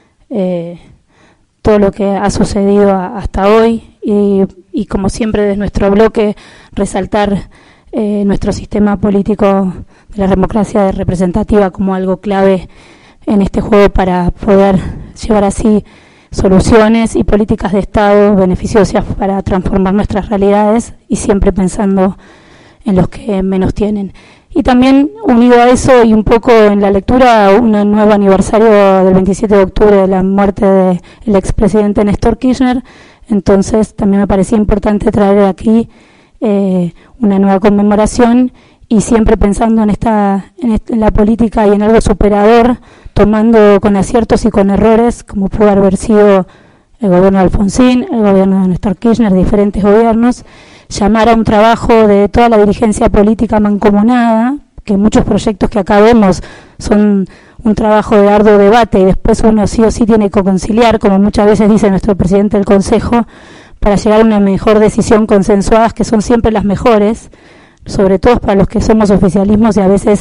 todo lo que ha sucedido hasta hoy y como siempre desde nuestro bloque resaltar nuestro sistema político de la democracia representativa como algo clave en este juego para poder llevar así soluciones y políticas de Estado beneficiosas para transformar nuestras realidades y siempre pensando en los que menos tienen. Y también unido a eso y un poco en la lectura, un nuevo aniversario del 27 de octubre de la muerte del expresidente Néstor Kirchner, entonces también me parecía importante traer aquí una nueva conmemoración y siempre pensando en la política y en algo superador, tomando con aciertos y con errores, como pudo haber sido el gobierno de Alfonsín, el gobierno de Néstor Kirchner, diferentes gobiernos, llamar a un trabajo de toda la dirigencia política mancomunada, que muchos proyectos que acá vemos son un trabajo de arduo debate y después uno sí o sí tiene que conciliar, como muchas veces dice nuestro presidente del Consejo, para llegar a una mejor decisión consensuadas, que son siempre las mejores, sobre todo para los que somos oficialismos y a veces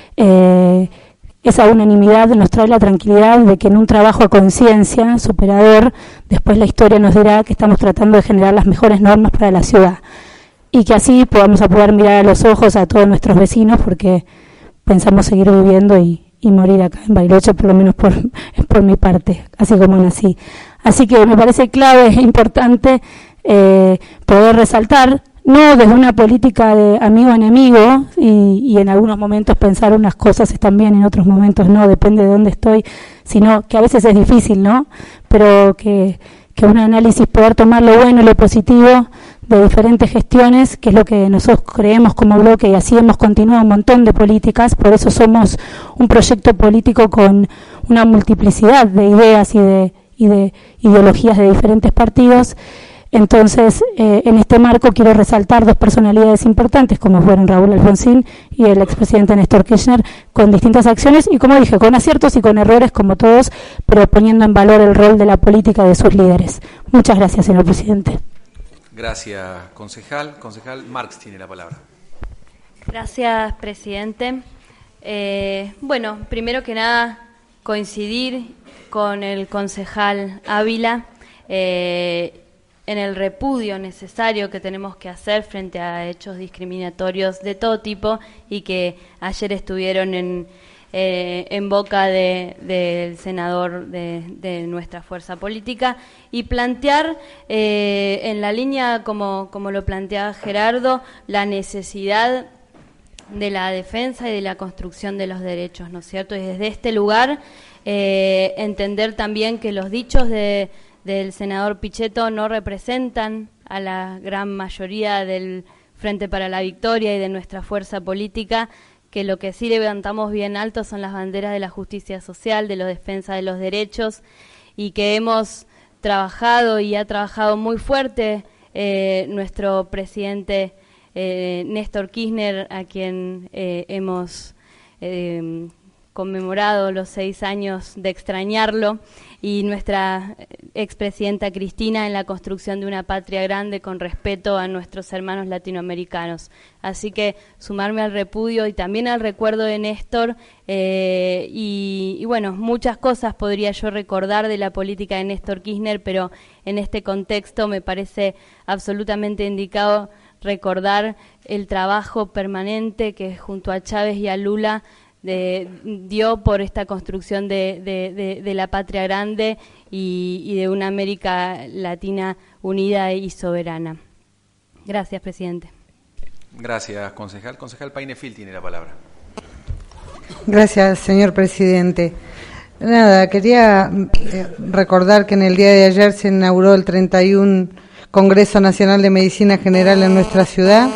esa unanimidad nos trae la tranquilidad de que en un trabajo a conciencia superador, después la historia nos dirá que estamos tratando de generar las mejores normas para la ciudad y que así podamos poder mirar a los ojos a todos nuestros vecinos porque pensamos seguir viviendo y morir acá en Bariloche, por lo menos por mi parte, así como nací. Así que me parece clave, es importante poder resaltar, no desde una política de amigo-enemigo y en algunos momentos pensar unas cosas están bien, en otros momentos no, depende de dónde estoy, sino que a veces es difícil, ¿no? Pero que un análisis, poder tomar lo bueno y lo positivo de diferentes gestiones, que es lo que nosotros creemos como bloque y así hemos continuado un montón de políticas, por eso somos un proyecto político con una multiplicidad de ideas y de ideologías de diferentes partidos. Entonces, en este marco quiero resaltar 2 personalidades importantes, como fueron Raúl Alfonsín y el expresidente Néstor Kirchner, con distintas acciones y, como dije, con aciertos y con errores, como todos, pero poniendo en valor el rol de la política de sus líderes. Muchas gracias, señor presidente. Gracias, concejal. Concejal Marx tiene la palabra. Gracias, presidente. Bueno, primero que nada, coincidir con el concejal Ávila en el repudio necesario que tenemos que hacer frente a hechos discriminatorios de todo tipo y que ayer estuvieron en boca del senador de nuestra fuerza política y plantear en la línea, como lo planteaba Gerardo, la necesidad de la defensa y de la construcción de los derechos, ¿no es cierto? Y desde este lugar entender también que los dichos del senador Pichetto no representan a la gran mayoría del Frente para la Victoria y de nuestra fuerza política, que lo que sí levantamos bien alto son las banderas de la justicia social, de la defensa de los derechos, y que hemos trabajado y ha trabajado muy fuerte nuestro presidente Néstor Kirchner, a quien hemos conmemorado los 6 años de extrañarlo, y nuestra expresidenta Cristina en la construcción de una patria grande con respeto a nuestros hermanos latinoamericanos. Así que sumarme al repudio y también al recuerdo de Néstor y bueno, muchas cosas podría yo recordar de la política de Néstor Kirchner, pero en este contexto me parece absolutamente indicado recordar el trabajo permanente que junto a Chávez y a Lula dio por esta construcción de la patria grande y de una América Latina unida y soberana. Gracias, presidente. Gracias, concejal. Concejal Painefil tiene la palabra. Gracias, señor presidente. Nada, quería recordar que en el día de ayer se inauguró el 31 Congreso Nacional de Medicina General en nuestra ciudad,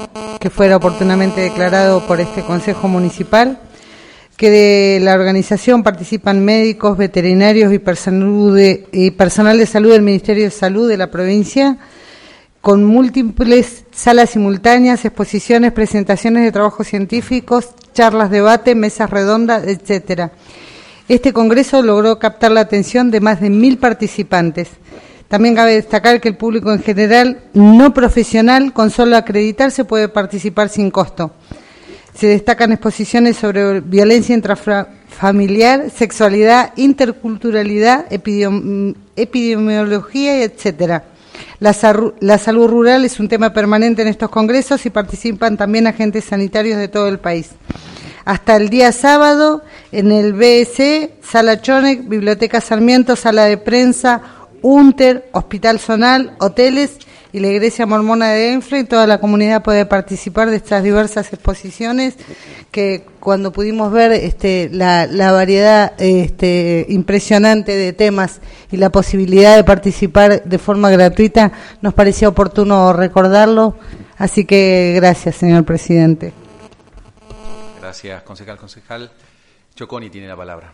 que fuera oportunamente declarado por este Consejo Municipal, que de la organización participan médicos, veterinarios y personal de salud del Ministerio de Salud de la provincia, con múltiples salas simultáneas, exposiciones, presentaciones de trabajos científicos, charlas, debate, mesas redondas, etcétera. Este congreso logró captar la atención de más de 1.000 participantes. También cabe destacar que el público en general no profesional, con solo acreditarse, puede participar sin costo. Se destacan exposiciones sobre violencia intrafamiliar, sexualidad, interculturalidad, epidemiología, etcétera. La salud rural es un tema permanente en estos congresos y participan también agentes sanitarios de todo el país. Hasta el día sábado, en el BS, Sala Chonek, Biblioteca Sarmiento, Sala de Prensa, UNTER, Hospital Zonal, hoteles y la Iglesia Mormona de Enfield, toda la comunidad puede participar de estas diversas exposiciones que cuando pudimos ver la variedad impresionante de temas y la posibilidad de participar de forma gratuita, nos parecía oportuno recordarlo. Así que gracias, señor presidente. Gracias, concejal. Choconi tiene la palabra.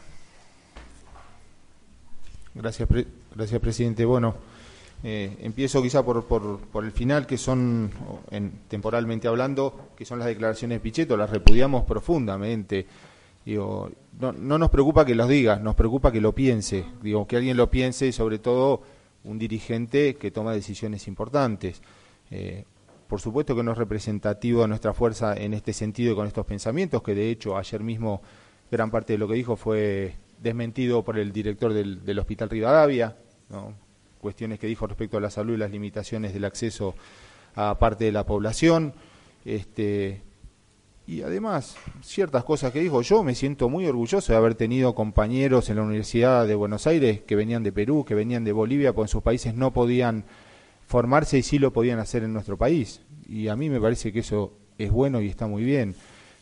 Gracias, presidente. Bueno, empiezo quizá por el final, que son, temporalmente hablando, que son las declaraciones de Pichetto. Las repudiamos profundamente. Digo, no nos preocupa que los diga, nos preocupa que lo piense. Digo, que alguien lo piense, y sobre todo un dirigente que toma decisiones importantes. Por supuesto que no es representativo de nuestra fuerza en este sentido y con estos pensamientos, que de hecho ayer mismo gran parte de lo que dijo fue desmentido por el director del Hospital Rivadavia, ¿no? Cuestiones que dijo respecto a la salud y las limitaciones del acceso a parte de la población, y además ciertas cosas que dijo. Yo me siento muy orgulloso de haber tenido compañeros en la Universidad de Buenos Aires que venían de Perú, que venían de Bolivia, porque en sus países no podían formarse y sí lo podían hacer en nuestro país, y a mí me parece que eso es bueno y está muy bien.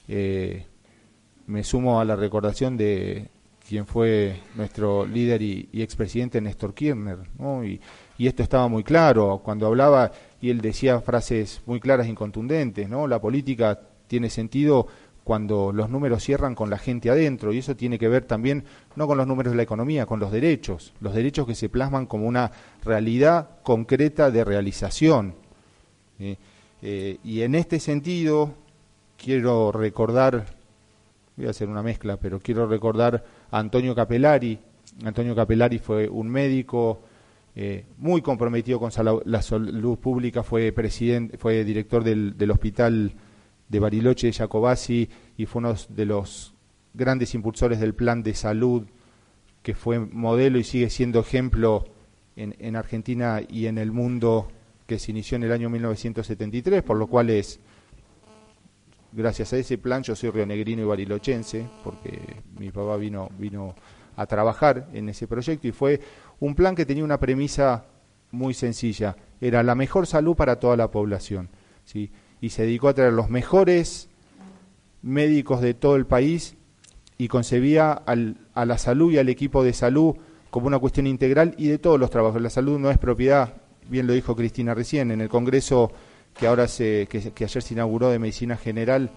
Me sumo a la recordación de quien fue nuestro líder y expresidente Néstor Kirchner, ¿no? Y esto estaba muy claro cuando hablaba, y él decía frases muy claras y contundentes, ¿no? La política tiene sentido cuando los números cierran con la gente adentro, y eso tiene que ver también no con los números de la economía, con los derechos que se plasman como una realidad concreta de realización. Y en este sentido quiero recordar, voy a hacer una mezcla, pero quiero recordar a Antonio Capellari. Antonio Capellari fue un médico muy comprometido con la salud pública, fue director del hospital de Bariloche de Jacobasi, y fue uno de los grandes impulsores del plan de salud, que fue modelo y sigue siendo ejemplo en Argentina y en el mundo, que se inició en el año 1973, por lo cual gracias a ese plan yo soy rionegrino y barilochense, porque mi papá vino a trabajar en ese proyecto, y fue un plan que tenía una premisa muy sencilla: era la mejor salud para toda la población, ¿sí? Y se dedicó a traer los mejores médicos de todo el país, y concebía a la salud y al equipo de salud como una cuestión integral y de todos los trabajos. La salud no es propiedad, bien lo dijo Cristina recién, en el Congreso que ayer se inauguró de Medicina General,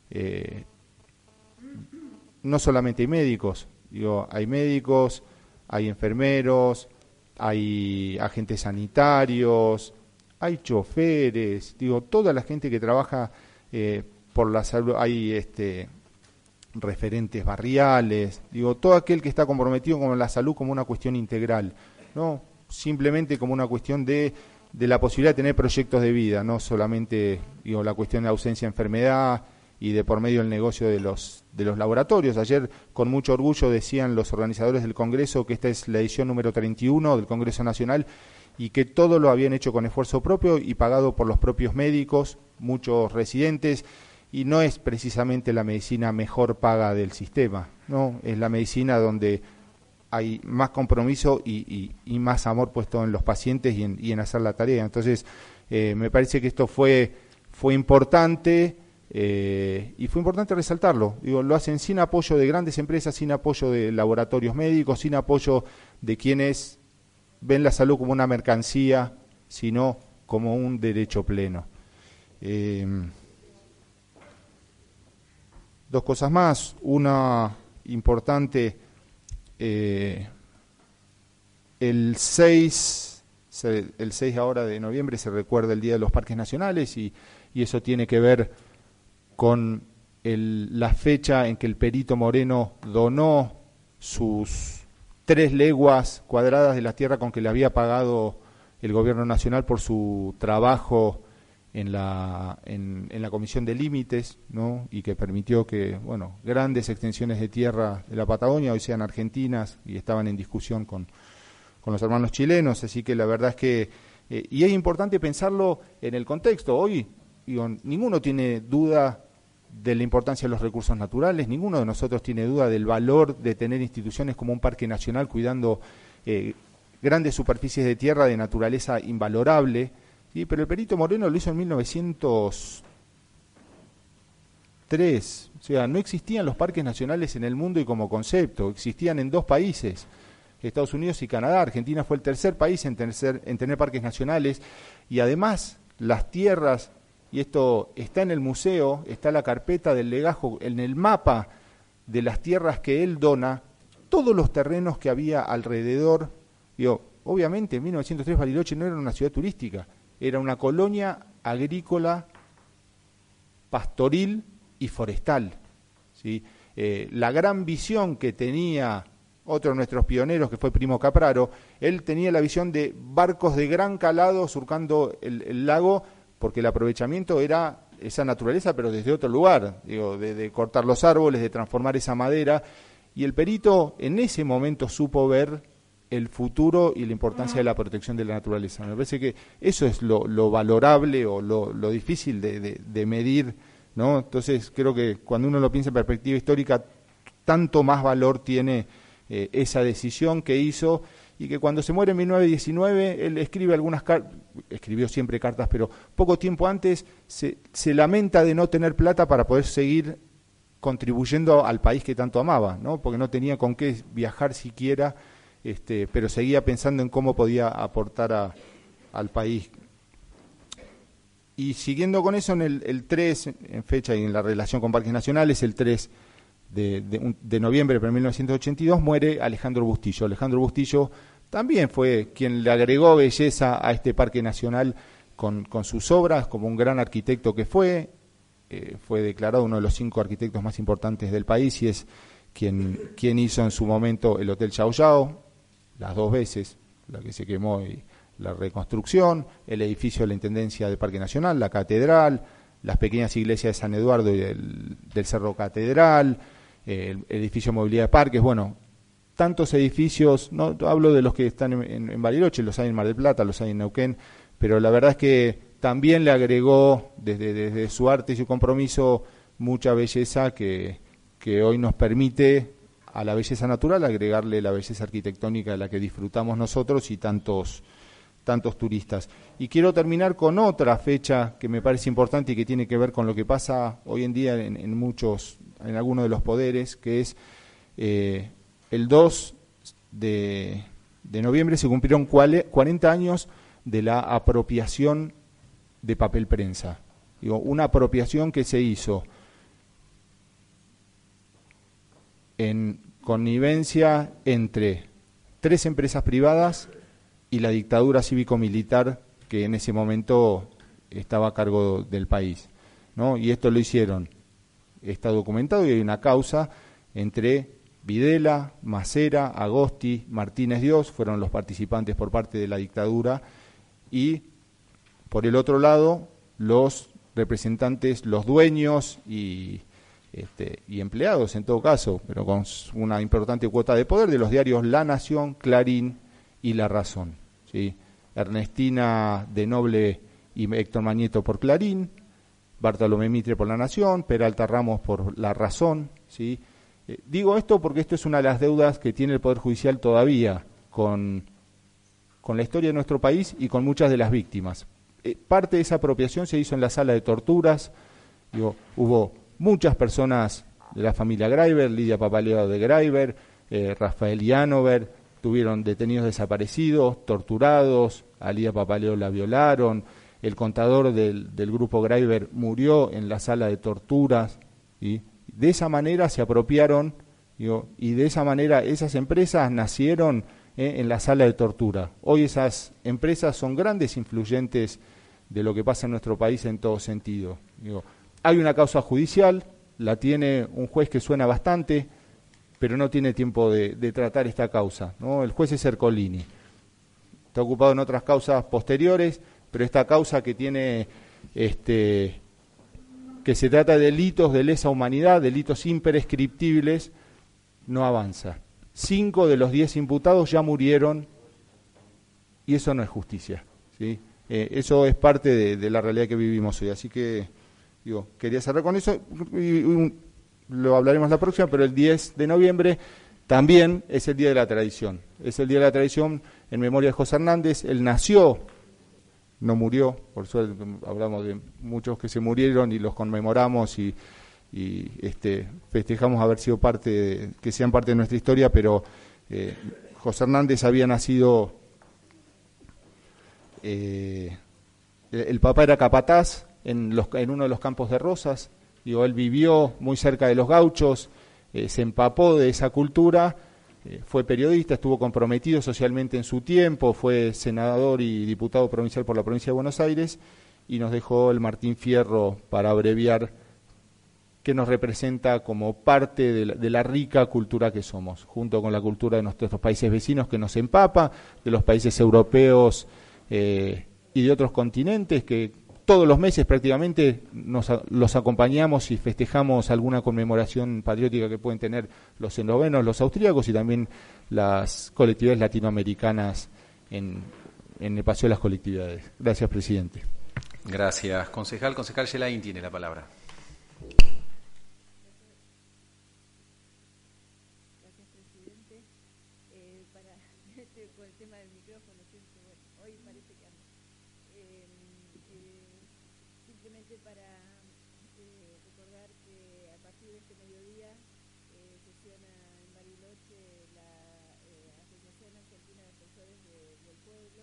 no solamente hay médicos, hay médicos, hay enfermeros, hay agentes sanitarios, hay choferes, toda la gente que trabaja por la salud, hay referentes barriales, todo aquel que está comprometido con la salud como una cuestión integral, no simplemente como una cuestión de la posibilidad de tener proyectos de vida, no solamente la cuestión de ausencia de enfermedad y de por medio del negocio de los laboratorios. Ayer con mucho orgullo decían los organizadores del Congreso que esta es la edición número 31 del Congreso Nacional, y que todo lo habían hecho con esfuerzo propio y pagado por los propios médicos, muchos residentes, y no es precisamente la medicina mejor paga del sistema, no, es la medicina donde hay más compromiso y más amor puesto en los pacientes y en hacer la tarea. Entonces, me parece que esto fue importante, y fue importante resaltarlo. Lo hacen sin apoyo de grandes empresas, sin apoyo de laboratorios médicos, sin apoyo de quienes ven la salud como una mercancía, sino como un derecho pleno. dos cosas más. Una importante, el 6 ahora de noviembre se recuerda el Día de los Parques Nacionales y eso tiene que ver con la fecha en que el Perito Moreno donó sus 3 leguas cuadradas de la tierra con que le había pagado el gobierno nacional por su trabajo en la Comisión de Límites, ¿no? Y que permitió que, bueno, grandes extensiones de tierra de la Patagonia hoy sean argentinas y estaban en discusión con los hermanos chilenos, así que la verdad es que, y es importante pensarlo en el contexto. Hoy, digo, ninguno tiene duda de la importancia de los recursos naturales, ninguno de nosotros tiene duda del valor de tener instituciones como un parque nacional cuidando grandes superficies de tierra de naturaleza invalorable, ¿sí? Pero el Perito Moreno lo hizo en 1903, o sea, no existían los parques nacionales en el mundo y como concepto, existían en 2 países, Estados Unidos y Canadá. Argentina fue el tercer país en tener parques nacionales, y además las tierras, y esto está en el museo, está la carpeta del legajo, en el mapa de las tierras que él dona, todos los terrenos que había alrededor. Digo, obviamente en 1903 Bariloche no era una ciudad turística, era una colonia agrícola, pastoril y forestal, ¿sí? La gran visión que tenía otro de nuestros pioneros, que fue Primo Capraro, él tenía la visión de barcos de gran calado surcando el lago, porque el aprovechamiento era esa naturaleza, pero desde otro lugar, digo, de cortar los árboles, de transformar esa madera, y el Perito en ese momento supo ver el futuro y la importancia de la protección de la naturaleza. Me parece que eso es lo valorable o lo difícil de medir, ¿no? Entonces creo que cuando uno lo piensa en perspectiva histórica, tanto más valor tiene esa decisión que hizo, y que cuando se muere en 1919, él escribe algunas cartas, escribió siempre cartas, pero poco tiempo antes se lamenta de no tener plata para poder seguir contribuyendo al país que tanto amaba, ¿no? Porque no tenía con qué viajar siquiera, pero seguía pensando en cómo podía aportar al país. Y siguiendo con eso, en el 3, en fecha y en la relación con parques nacionales, el 3 de noviembre de 1982 muere Alejandro Bustillo. Alejandro Bustillo también fue quien le agregó belleza a este parque nacional con sus obras, como un gran arquitecto que fue declarado uno de los 5 arquitectos más importantes del país, y es quien hizo en su momento el Hotel Chao Chao, las 2 veces, la que se quemó y la reconstrucción, el edificio de la Intendencia de Parque Nacional, la catedral, las pequeñas iglesias de San Eduardo y del Cerro Catedral, el edificio de movilidad de parques, bueno, tantos edificios, no hablo de los que están en Bariloche, los hay en Mar del Plata, los hay en Neuquén, pero la verdad es que también le agregó desde su arte y su compromiso mucha belleza que hoy nos permite a la belleza natural agregarle la belleza arquitectónica de la que disfrutamos nosotros y tantos turistas. Y quiero terminar con otra fecha que me parece importante y que tiene que ver con lo que pasa hoy en día en algunos de los poderes, que es el 2 de noviembre se cumplieron 40 años de la apropiación de papel prensa. Digo, una apropiación que se hizo en connivencia entre 3 empresas privadas y la dictadura cívico-militar que en ese momento estaba a cargo del país, ¿no? Y esto lo hicieron, está documentado, y hay una causa entre Videla, Macera, Agosti, Martínez Dios, fueron los participantes por parte de la dictadura, y por el otro lado los representantes, los dueños y empleados en todo caso, pero con una importante cuota de poder, de los diarios La Nación, Clarín y La Razón, ¿sí? Ernestina de Noble y Héctor Mañeto por Clarín, Bartolomé Mitre por La Nación, Peralta Ramos por La Razón, ¿sí? Digo esto porque esto es una de las deudas que tiene el Poder Judicial todavía con la historia de nuestro país y con muchas de las víctimas. Parte de esa apropiación se hizo en la sala de torturas. Hubo muchas personas de la familia Greiber, Lidia Papaleo de Greiber, Rafael Yanover, tuvieron detenidos desaparecidos, torturados, a Lidia Papaleo la violaron, el contador del grupo Greiber murió en la sala de torturas, ¿sí? de esa manera se apropiaron, y de esa manera esas empresas nacieron en la sala de tortura. Hoy esas empresas son grandes influyentes de lo que pasa en nuestro país en todo sentido. Hay una causa judicial, la tiene un juez que suena bastante, pero no tiene tiempo de tratar esta causa, ¿no? El juez es Ercolini. Está ocupado en otras causas posteriores, pero esta causa que tiene, que se trata de delitos de lesa humanidad, delitos imprescriptibles, no avanza. 5 de los 10 imputados ya murieron y eso no es justicia, ¿sí? Eso es parte de la realidad que vivimos hoy. Así que, quería cerrar con eso. Lo hablaremos la próxima, pero el 10 de noviembre también es el Día de la Tradición. Es el Día de la Tradición en memoria de José Hernández. Él nació, no murió, por suerte hablamos de muchos que se murieron y los conmemoramos y festejamos haber sido que sean parte de nuestra historia, pero José Hernández había nacido, el papá era capataz en uno de los campos de Rosas. Él vivió muy cerca de los gauchos, se empapó de esa cultura, fue periodista, estuvo comprometido socialmente en su tiempo, fue senador y diputado provincial por la provincia de Buenos Aires y nos dejó el Martín Fierro, para abreviar, que nos representa como parte de la rica cultura que somos, junto con la cultura de nuestros países vecinos que nos empapa, de los países europeos y de otros continentes que todos los meses prácticamente los acompañamos y festejamos alguna conmemoración patriótica que pueden tener los eslovenos, los austríacos y también las colectividades latinoamericanas en el Paseo de las Colectividades. Gracias, presidente. Gracias, concejal. Concejal Gelain tiene la palabra. Gracias, presidente. Con el tema del micrófono, hoy parece que simplemente para recordar que a partir de este mediodía sesiona en Bariloche la Asociación Argentina de Defensores del Pueblo.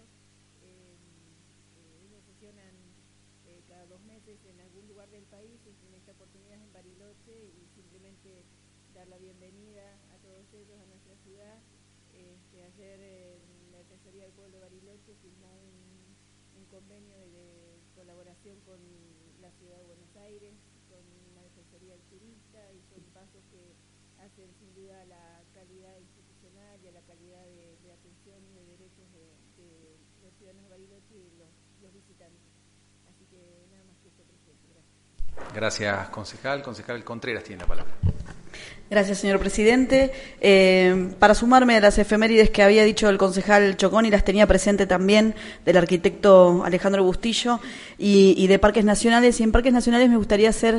Ellos sesionan cada 2 meses en algún lugar del país, en esta oportunidad en Bariloche, y simplemente dar la bienvenida a todos ellos a nuestra ciudad. Ayer la Defensoría del Pueblo de Bariloche firmó un convenio de colaboración con la ciudad de Buenos Aires, con la Defensoría del Turista, y son pasos que hacen sin duda a la calidad institucional y a la calidad de atención y de derechos de los ciudadanos de Bariloche y los visitantes. Así que nada más que eso, presidente. Gracias. Gracias, concejal. Concejal Contreras tiene la palabra. Gracias, señor presidente. Para sumarme a las efemérides que había dicho el concejal Chocón, y las tenía presente también del arquitecto Alejandro Bustillo, y de Parques Nacionales. Y en Parques Nacionales me gustaría hacer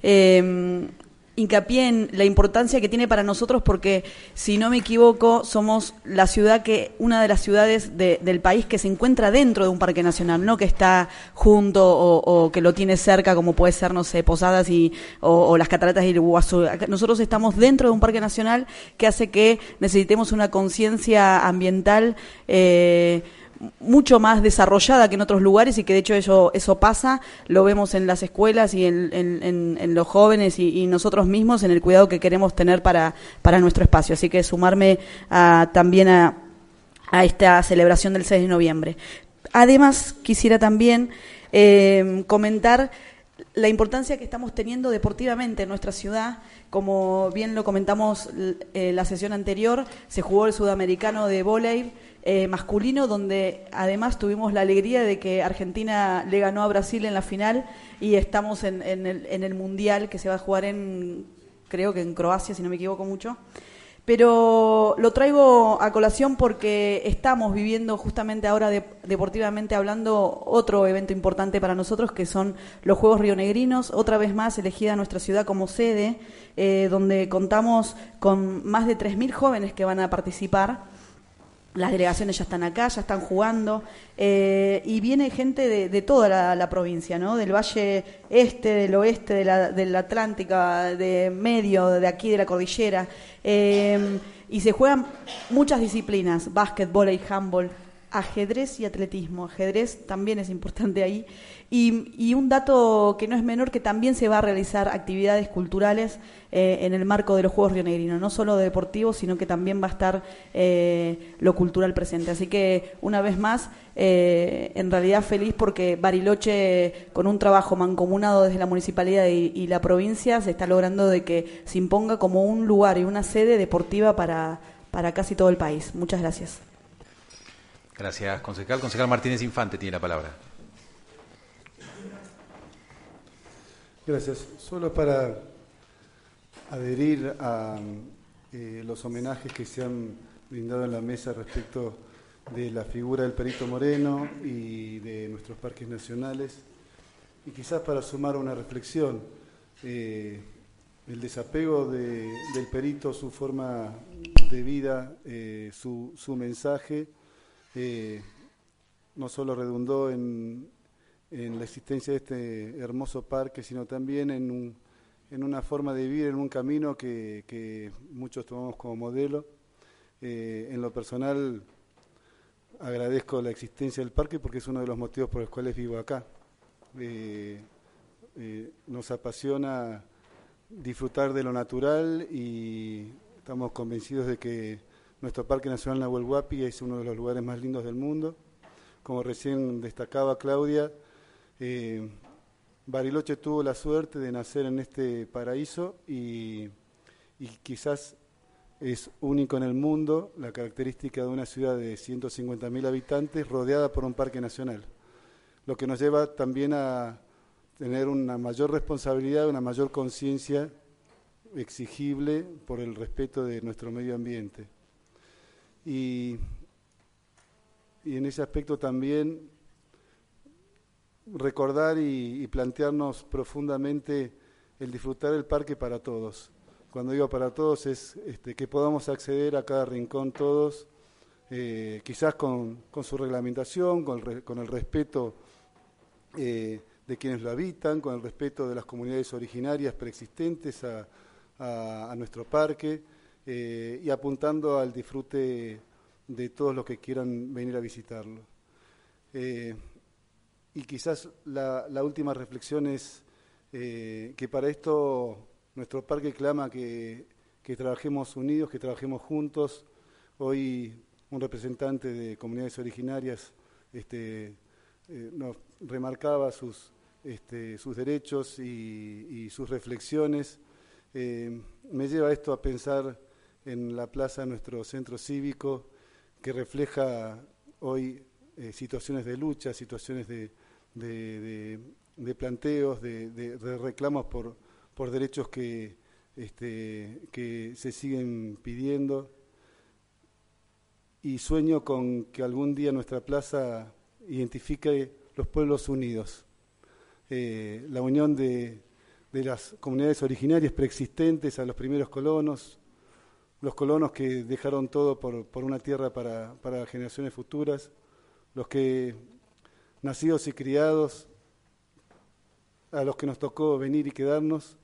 hincapié en la importancia que tiene para nosotros, porque, si no me equivoco, somos una de las ciudades del país que se encuentra dentro de un parque nacional, no que está junto o que lo tiene cerca, como puede ser, no sé, Posadas o las Cataratas del Iguazú. Nosotros estamos dentro de un parque nacional que hace que necesitemos una conciencia ambiental mucho más desarrollada que en otros lugares, y que de hecho eso pasa, lo vemos en las escuelas y en los jóvenes y nosotros mismos, en el cuidado que queremos tener para nuestro espacio. Así que sumarme también a esta celebración del 6 de noviembre. Además, quisiera también comentar la importancia que estamos teniendo deportivamente en nuestra ciudad. Como bien lo comentamos la sesión anterior, se jugó el Sudamericano de vóley masculino, donde además tuvimos la alegría de que Argentina le ganó a Brasil en la final, y estamos en el Mundial que se va a jugar creo que en Croacia, si no me equivoco mucho. Pero lo traigo a colación porque estamos viviendo justamente ahora, deportivamente hablando, otro evento importante para nosotros, que son los Juegos Rionegrinos, otra vez más elegida nuestra ciudad como sede, donde contamos con más de 3.000 jóvenes que van a participar. Las delegaciones ya están acá, ya están jugando, y viene gente de toda la provincia, ¿no? Del Valle Este, del Oeste, de la Atlántica, de Medio, de aquí de la Cordillera, y se juegan muchas disciplinas: básquet, vóley, handball, ajedrez y atletismo. Ajedrez también es importante ahí. Y un dato que no es menor, que también se va a realizar actividades culturales en el marco de los Juegos Rionegrinos, no solo deportivos, sino que también va a estar lo cultural presente. Así que, una vez más, en realidad feliz porque Bariloche, con un trabajo mancomunado desde la municipalidad y la provincia, se está logrando de que se imponga como un lugar y una sede deportiva para casi todo el país. Muchas gracias. Gracias, concejal. Concejal Martínez Infante tiene la palabra. Gracias. Solo para adherir a los homenajes que se han brindado en la mesa respecto de la figura del Perito Moreno y de nuestros parques nacionales, y quizás para sumar una reflexión, el desapego del Perito, su forma de vida, su mensaje, no solo redundó en la existencia de este hermoso parque, sino también en una forma de vivir, en un camino que muchos tomamos como modelo. En lo personal, agradezco la existencia del parque porque es uno de los motivos por los cuales vivo acá. Nos apasiona disfrutar de lo natural y estamos convencidos de que nuestro Parque Nacional Nahuel Huapi es uno de los lugares más lindos del mundo. Como recién destacaba Claudia, Bariloche tuvo la suerte de nacer en este paraíso y quizás es único en el mundo la característica de una ciudad de 150.000 habitantes rodeada por un parque nacional, lo que nos lleva también a tener una mayor responsabilidad, una mayor conciencia exigible por el respeto de nuestro medio ambiente. Y en ese aspecto también recordar y plantearnos profundamente el disfrutar el parque para todos. Cuando digo para todos es que podamos acceder a cada rincón todos, quizás con su reglamentación, con el respeto de quienes lo habitan, con el respeto de las comunidades originarias preexistentes a nuestro parque, y apuntando al disfrute de todos los que quieran venir a visitarlo. Y quizás la última reflexión es que para esto nuestro parque clama que trabajemos unidos, que trabajemos juntos. Hoy un representante de comunidades originarias nos remarcaba sus derechos y sus reflexiones. Me lleva esto a pensar en la plaza de nuestro centro cívico, que refleja hoy situaciones de lucha, situaciones de planteos, de reclamos por derechos que se siguen pidiendo. Y sueño con que algún día nuestra plaza identifique los pueblos unidos, la unión de las comunidades originarias preexistentes a los primeros colonos, los colonos que dejaron todo por una tierra para generaciones futuras, los que nacidos y criados, a los que nos tocó venir y quedarnos,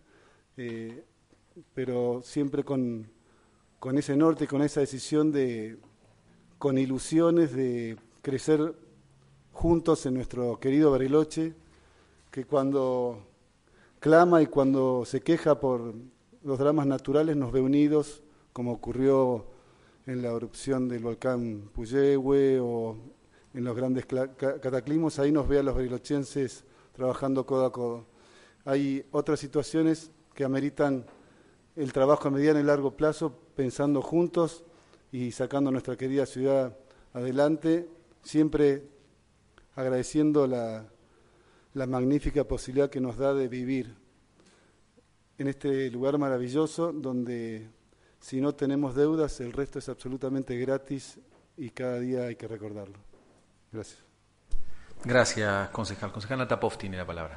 pero siempre con ese norte, con esa decisión con ilusiones de crecer juntos en nuestro querido Bariloche, que cuando clama y cuando se queja por los dramas naturales nos ve unidos, como ocurrió en la erupción del volcán Puyehue o en los grandes cataclismos. Ahí nos ve a los barilochenses trabajando codo a codo. Hay otras situaciones que ameritan el trabajo a mediano y largo plazo, pensando juntos y sacando a nuestra querida ciudad adelante, siempre agradeciendo la magnífica posibilidad que nos da de vivir en este lugar maravilloso donde, si no tenemos deudas, el resto es absolutamente gratis y cada día hay que recordarlo. Gracias. Gracias, concejal. Concejal Natapov tiene la palabra.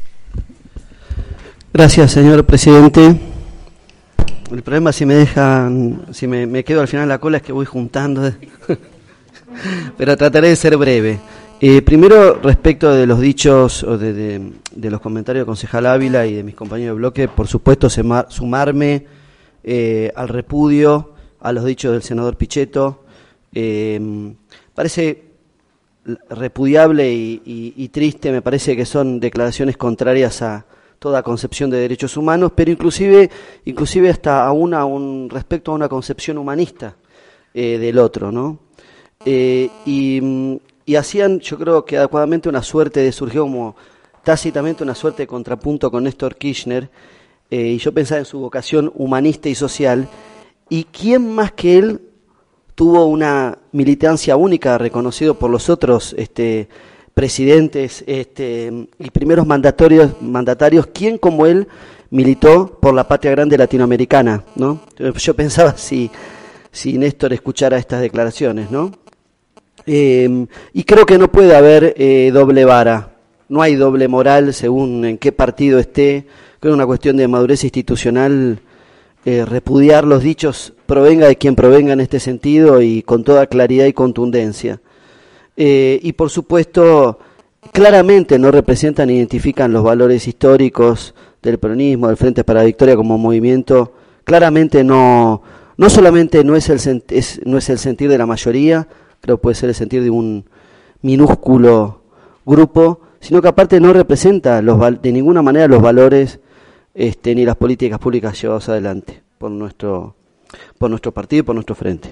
Gracias, señor presidente. El problema, si me quedo al final de la cola, es que voy juntando, pero trataré de ser breve. Primero, respecto de los dichos o de los comentarios del concejal Ávila y de mis compañeros de bloque, por supuesto, sumarme al repudio a los dichos del senador Pichetto. Parece repudiable y triste, me parece que son declaraciones contrarias a toda concepción de derechos humanos, pero inclusive hasta respecto a una concepción humanista del otro, ¿no? Y hacían, yo creo que adecuadamente surgió como tácitamente una suerte de contrapunto con Néstor Kirchner, y yo pensaba en su vocación humanista y social, y quién más que él tuvo una militancia única, reconocido por los otros presidentes y primeros mandatarios, quién como él militó por la patria grande latinoamericana, ¿no? Yo pensaba si Néstor escuchara estas declaraciones, ¿no? Y creo que no puede haber doble vara, no hay doble moral según en qué partido esté. Creo que es una cuestión de madurez institucional repudiar los dichos, provenga de quien provenga en este sentido, y con toda claridad y contundencia. Y por supuesto, claramente no representan ni identifican los valores históricos del peronismo, del Frente para la Victoria como movimiento. Claramente no solamente no es el sentir de la mayoría, creo que puede ser el sentir de un minúsculo grupo, sino que aparte no representa de ninguna manera los valores ni las políticas públicas llevadas adelante por nuestro partido y por nuestro frente.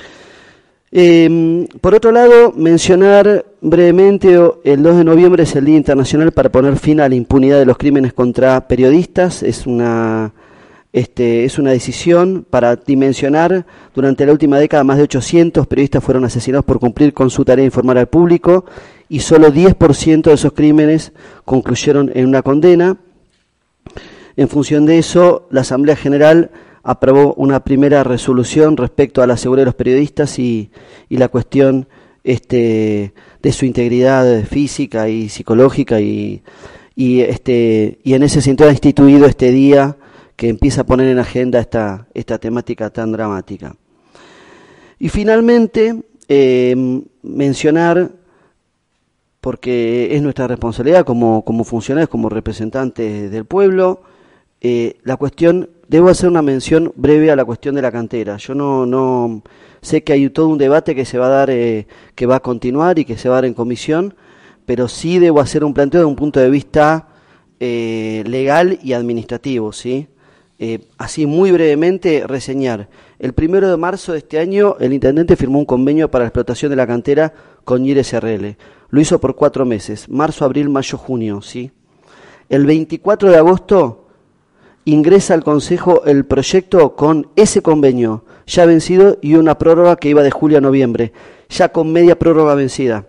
Por otro lado, mencionar brevemente, el 2 de noviembre es el Día Internacional para poner fin a la impunidad de los crímenes contra periodistas. Es una decisión para dimensionar. Durante la última década, más de 800 periodistas fueron asesinados por cumplir con su tarea de informar al público, y solo 10% de esos crímenes concluyeron en una condena. En función de eso, la Asamblea General aprobó una primera resolución respecto a la seguridad de los periodistas y la cuestión de su integridad física y psicológica, y en ese sentido ha instituido este día que empieza a poner en agenda esta temática tan dramática. Y finalmente, mencionar, porque es nuestra responsabilidad como funcionarios, como representantes del pueblo, la cuestión, debo hacer una mención breve a la cuestión de la cantera. Yo no sé que hay todo un debate que se va a dar, que va a continuar y que se va a dar en comisión, pero sí debo hacer un planteo de un punto de vista legal y administrativo, ¿sí? Así muy brevemente reseñar. El 1 de marzo de este año el intendente firmó un convenio para la explotación de la cantera con IRE SRL. Lo hizo por 4 meses, marzo, abril, mayo, junio, ¿sí? El 24 de agosto ingresa al Consejo el proyecto con ese convenio ya vencido y una prórroga que iba de julio a noviembre, ya con media prórroga vencida.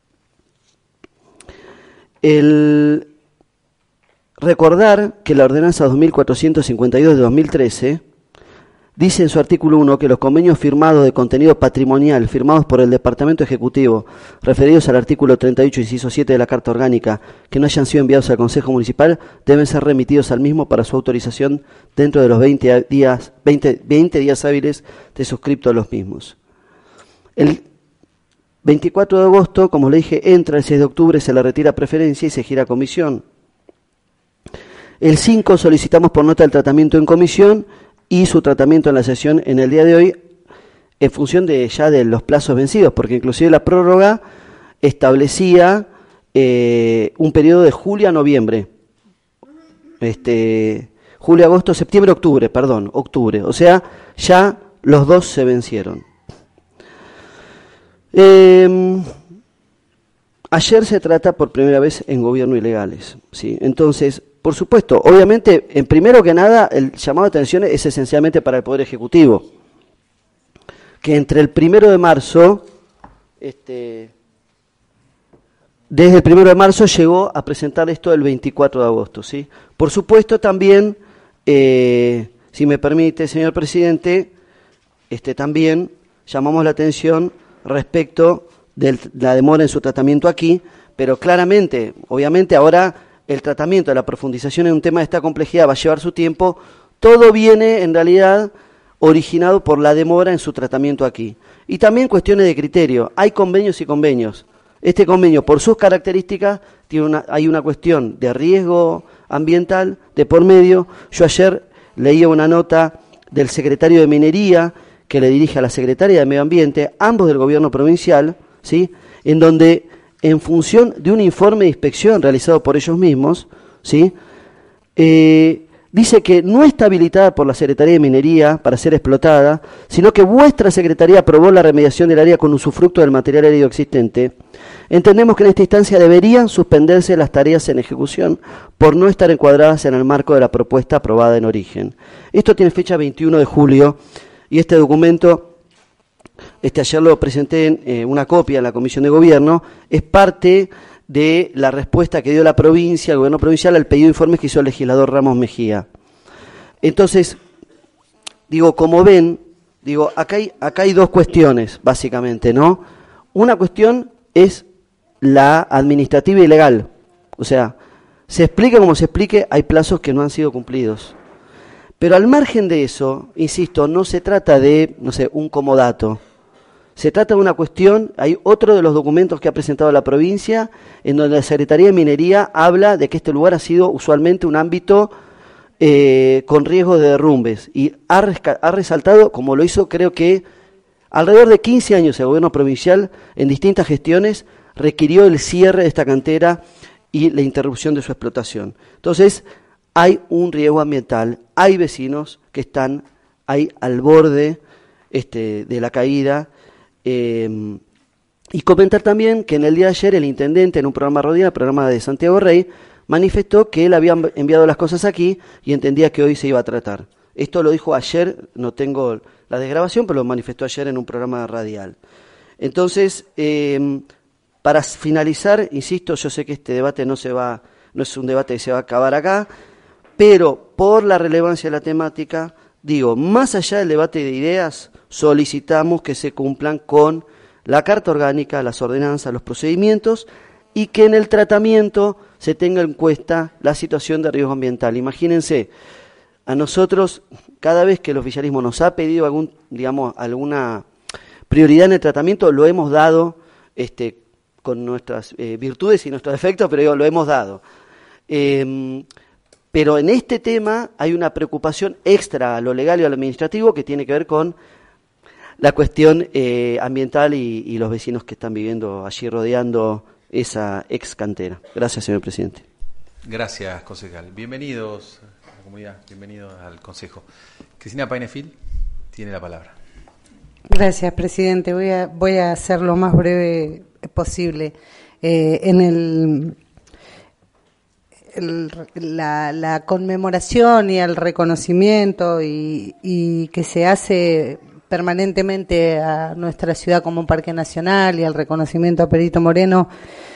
Recordar que la ordenanza 2452 de 2013 dice en su artículo 1 que los convenios firmados de contenido patrimonial, firmados por el Departamento Ejecutivo, referidos al artículo 38, inciso 7 de la Carta Orgánica, que no hayan sido enviados al Consejo Municipal, deben ser remitidos al mismo para su autorización dentro de los 20 días hábiles de suscripto a los mismos. El 24 de agosto, como le dije, entra el 6 de octubre, se le retira preferencia y se gira a comisión. El 5 solicitamos por nota el tratamiento en comisión y su tratamiento en la sesión en el día de hoy, en función de los plazos vencidos, porque inclusive la prórroga establecía un periodo de julio a noviembre, julio, agosto, septiembre, octubre, o sea, ya los dos se vencieron. Ayer se trata por primera vez en gobierno ilegales, ¿sí? Entonces, por supuesto, obviamente, en primero que nada, el llamado de atención es esencialmente para el Poder Ejecutivo, que entre el 1 de marzo, desde el 1 de marzo llegó a presentar esto el 24 de agosto, ¿sí? Por supuesto, también, si me permite, señor presidente, también llamamos la atención respecto de la demora en su tratamiento aquí, pero claramente, obviamente ahora el tratamiento de la profundización en un tema de esta complejidad va a llevar su tiempo. Todo viene en realidad originado por la demora en su tratamiento aquí. Y también cuestiones de criterio. Hay convenios y convenios. Este convenio, por sus características, hay una cuestión de riesgo ambiental de por medio. Yo ayer leía una nota del secretario de Minería que le dirige a la secretaria de Medio Ambiente, ambos del gobierno provincial, ¿sí?, en donde en función de un informe de inspección realizado por ellos mismos, ¿sí? Dice que no está habilitada por la Secretaría de Minería para ser explotada, sino que vuestra Secretaría aprobó la remediación del área con usufructo del material árido existente. Entendemos que en esta instancia deberían suspenderse las tareas en ejecución por no estar encuadradas en el marco de la propuesta aprobada en origen. Esto tiene fecha 21 de julio y este documento, ayer lo presenté en una copia en la Comisión de Gobierno, es parte de la respuesta que dio la provincia, el gobierno provincial, al pedido de informes que hizo el legislador Ramos Mejía. Entonces, como ven, acá hay dos cuestiones, básicamente, ¿no? Una cuestión es la administrativa y legal. O sea, se explique como se explique, hay plazos que no han sido cumplidos. Pero al margen de eso, insisto, no se trata de, un comodato. Se trata de una cuestión, hay otro de los documentos que ha presentado la provincia, en donde la Secretaría de Minería habla de que este lugar ha sido usualmente un ámbito con riesgo de derrumbes, y ha resaltado, como lo hizo creo que alrededor de 15 años el gobierno provincial, en distintas gestiones, requirió el cierre de esta cantera y la interrupción de su explotación. Entonces, hay un riesgo ambiental, hay vecinos que están ahí al borde de la caída. Y comentar también que en el día de ayer el intendente, en un programa radial, el programa de Santiago Rey, manifestó que él había enviado las cosas aquí y entendía que hoy se iba a tratar. Esto lo dijo ayer, no tengo la desgrabación, pero lo manifestó ayer en un programa radial. Entonces, para finalizar, insisto, yo sé que este debate no es un debate que se va a acabar acá, pero por la relevancia de la temática, más allá del debate de ideas, solicitamos que se cumplan con la Carta Orgánica, las ordenanzas, los procedimientos, y que en el tratamiento se tenga en cuenta la situación de riesgo ambiental. Imagínense, a nosotros, cada vez que el oficialismo nos ha pedido alguna prioridad en el tratamiento, lo hemos dado con nuestras virtudes y nuestros defectos, pero lo hemos dado. Pero en este tema hay una preocupación extra a lo legal y a lo administrativo que tiene que ver con la cuestión ambiental y los vecinos que están viviendo allí rodeando esa ex cantera. Gracias, señor presidente. Gracias, concejal. Bienvenidos a la comunidad, bienvenidos al Consejo. Cristina Painefil tiene la palabra. Gracias, presidente. Voy a ser lo más breve posible. La conmemoración y el reconocimiento y que se hace permanentemente a nuestra ciudad como un parque nacional y al reconocimiento a Perito Moreno,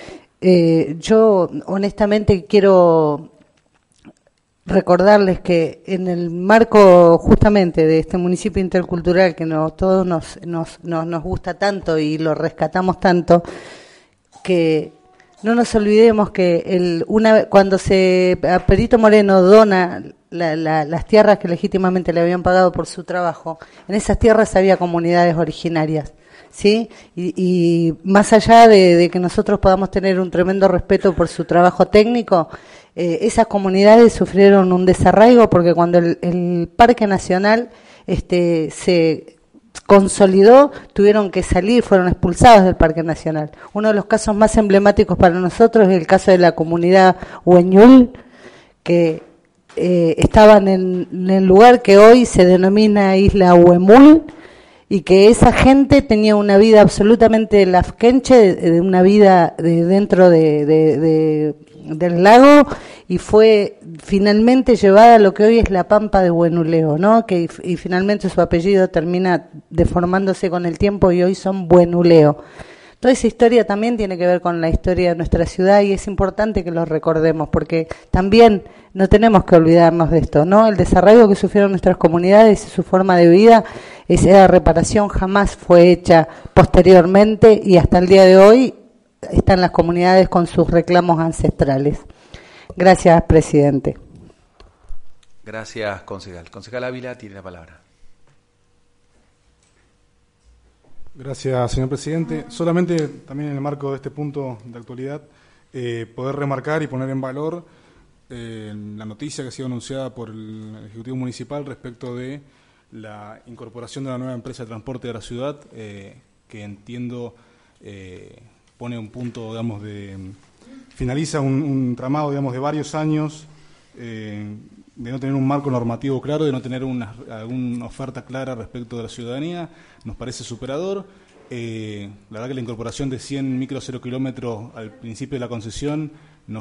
yo honestamente quiero recordarles que en el marco justamente de este municipio intercultural que todos nos gusta tanto y lo rescatamos tanto, que no nos olvidemos que cuando a Perito Moreno dona las tierras que legítimamente le habían pagado por su trabajo, en esas tierras había comunidades originarias, ¿sí? Y más allá de que nosotros podamos tener un tremendo respeto por su trabajo técnico, esas comunidades sufrieron un desarraigo porque cuando el Parque Nacional se consolidó, tuvieron que salir, fueron expulsados del Parque Nacional. Uno de los casos más emblemáticos para nosotros es el caso de la comunidad Hueñul, que estaban en el lugar que hoy se denomina Isla Huemul, y que esa gente tenía una vida absolutamente lafkenche, de una vida dentro del lago, y fue finalmente llevada a lo que hoy es la Pampa de Buenuleo, ¿no? Y finalmente su apellido termina deformándose con el tiempo y hoy son Buenuleo. Toda esa historia también tiene que ver con la historia de nuestra ciudad y es importante que lo recordemos porque también no tenemos que olvidarnos de esto, ¿no? El desarraigo que sufrieron nuestras comunidades y su forma de vida, esa reparación jamás fue hecha posteriormente y hasta el día de hoy están las comunidades con sus reclamos ancestrales. Gracias, presidente. Gracias, concejal. Concejal Ávila tiene la palabra. Gracias, señor presidente. Solamente también en el marco de este punto de actualidad, poder remarcar y poner en valor la noticia que ha sido anunciada por el Ejecutivo Municipal respecto de la incorporación de una nueva empresa de transporte de la ciudad, que entiendo pone un punto, digamos, finaliza un tramado, digamos, de varios años, de no tener un marco normativo claro, de no tener alguna oferta clara respecto de la ciudadanía. Nos parece superador. La verdad que la incorporación de 100 micro 0 kilómetros al principio de la concesión nos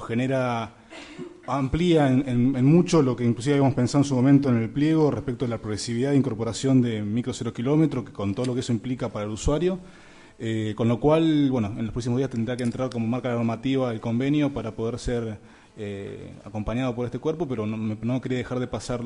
amplía en mucho lo que inclusive habíamos pensado en su momento en el pliego respecto a la progresividad de incorporación de micro 0 kilómetros, que con todo lo que eso implica para el usuario. Con lo cual, bueno, en los próximos días tendrá que entrar como marca normativa el convenio para poder ser acompañado por este cuerpo, pero no quería dejar de pasar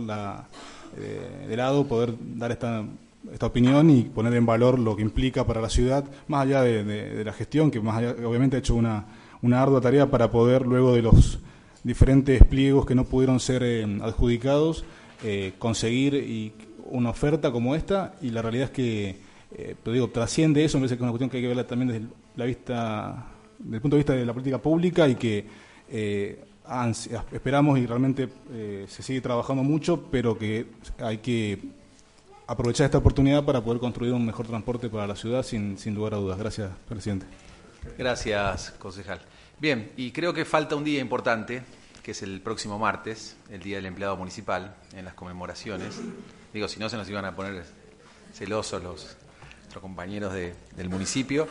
de lado, poder dar esta opinión y poner en valor lo que implica para la ciudad, más allá de la gestión, que más allá, obviamente ha hecho una ardua tarea para poder, luego de los diferentes pliegos que no pudieron ser adjudicados, conseguir una oferta como esta, y la realidad es que pero digo, trasciende eso. Me parece que es una cuestión que hay que verla también desde el punto de vista de la política pública, y que esperamos y realmente se sigue trabajando mucho, pero que hay que aprovechar esta oportunidad para poder construir un mejor transporte para la ciudad, sin lugar a dudas. Gracias, presidente. Gracias, concejal. Bien, y creo que falta un día importante, que es el próximo martes, el Día del Empleado Municipal, en las conmemoraciones. Digo, si no se nos iban a poner celosos nuestros compañeros del municipio.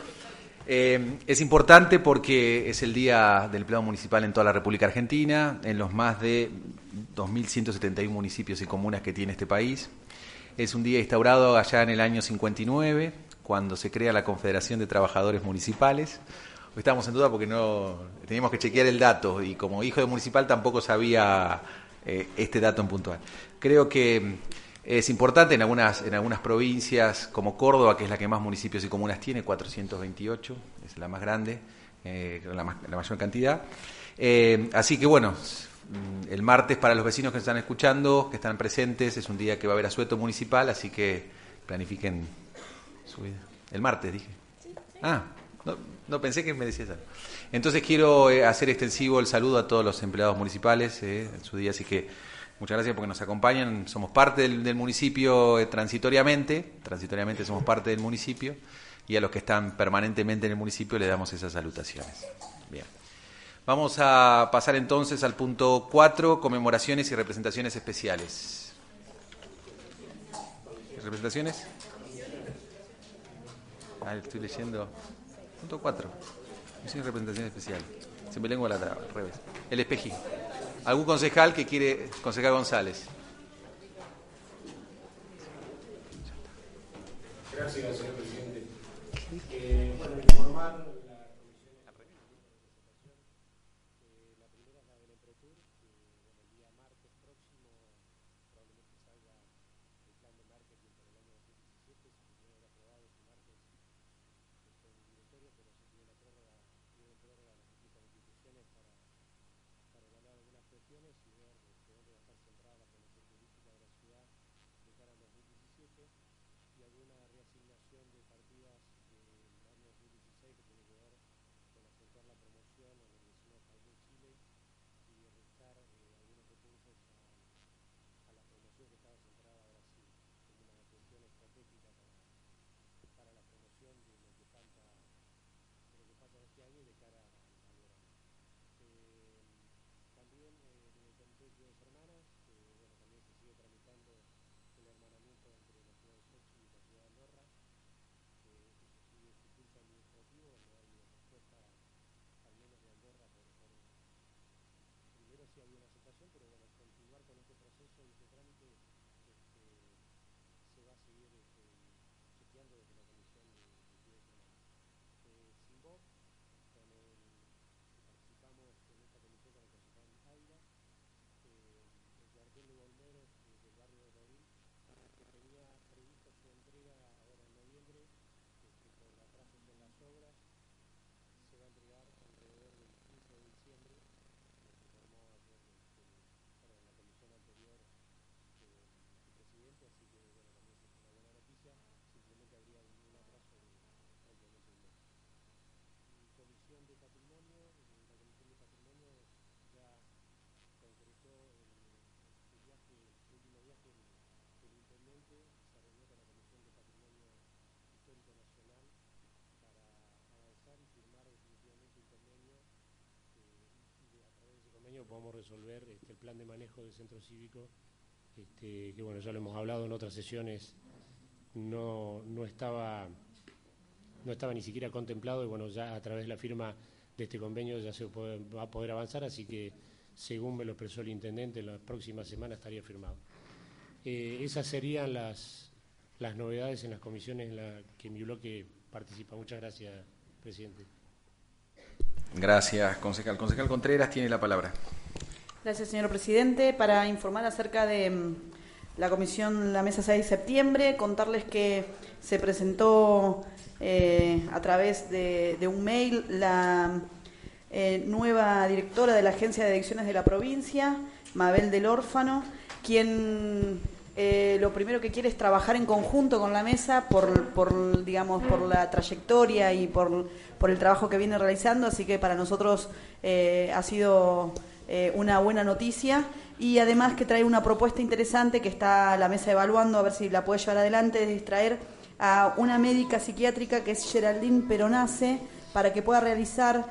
Es importante porque es el Día del Empleado Municipal en toda la República Argentina, en los más de 2.171 municipios y comunas que tiene este país. Es un día instaurado allá en el año 59, cuando se crea la Confederación de Trabajadores Municipales. Hoy estamos en duda porque no teníamos que chequear el dato, y como hijo de municipal tampoco sabía este dato en puntual. Creo que es importante en algunas provincias, como Córdoba, que es la que más municipios y comunas tiene, 428, es la más grande, la mayor cantidad. Así que bueno, el martes, para los vecinos que están escuchando, que están presentes, es un día que va a haber asueto municipal, así que planifiquen su vida. El martes, dije. Ah, no pensé que me decías algo. Entonces quiero hacer extensivo el saludo a todos los empleados municipales en su día, así que muchas gracias porque nos acompañan. Somos parte del municipio transitoriamente somos parte del municipio, y a los que están permanentemente en el municipio le damos esas salutaciones. Bien. Vamos a pasar entonces al punto 4, conmemoraciones y representaciones especiales. ¿Representaciones? Estoy leyendo. Punto 4. Representación especial. Se me lengua la traba, al revés. El espejín. ¿Algún concejal que quiere? Concejal González. Gracias, señor presidente. Bueno, informar la comisión de la primera es la del Empretur, que el día martes próximo probablemente salga el plan de marketing para el año 2017, si pudiera haber aprobado este martes desde el directorio, pero se pide la prórroga, las distintas instituciones para evaluar algunas cuestiones y ver de dónde va a estar centrada la promoción turística de la ciudad de cara al 2017, y alguna reasignación de partidas del año 2016 que tiene podamos resolver el plan de manejo del centro cívico, que bueno, ya lo hemos hablado en otras sesiones, no estaba ni siquiera contemplado, y bueno, ya a través de la firma de este convenio ya va a poder avanzar, así que según me lo expresó el intendente, en la próxima semana estaría firmado. Esas serían las novedades en las comisiones en las que mi bloque participa. Muchas gracias, presidente. Gracias, concejal. Concejal Contreras tiene la palabra. Gracias, señor presidente. Para informar acerca de la comisión, la mesa 6 de septiembre, contarles que se presentó a través de un mail la nueva directora de la Agencia de Adicciones de la provincia, Mabel del Órfano, quien lo primero que quiere es trabajar en conjunto con la mesa digamos, por la trayectoria y por el trabajo que viene realizando, así que para nosotros ha sido una buena noticia, y además que trae una propuesta interesante que está la mesa evaluando a ver si la puede llevar adelante, de traer a una médica psiquiátrica que es Geraldine Peronace, para que pueda realizar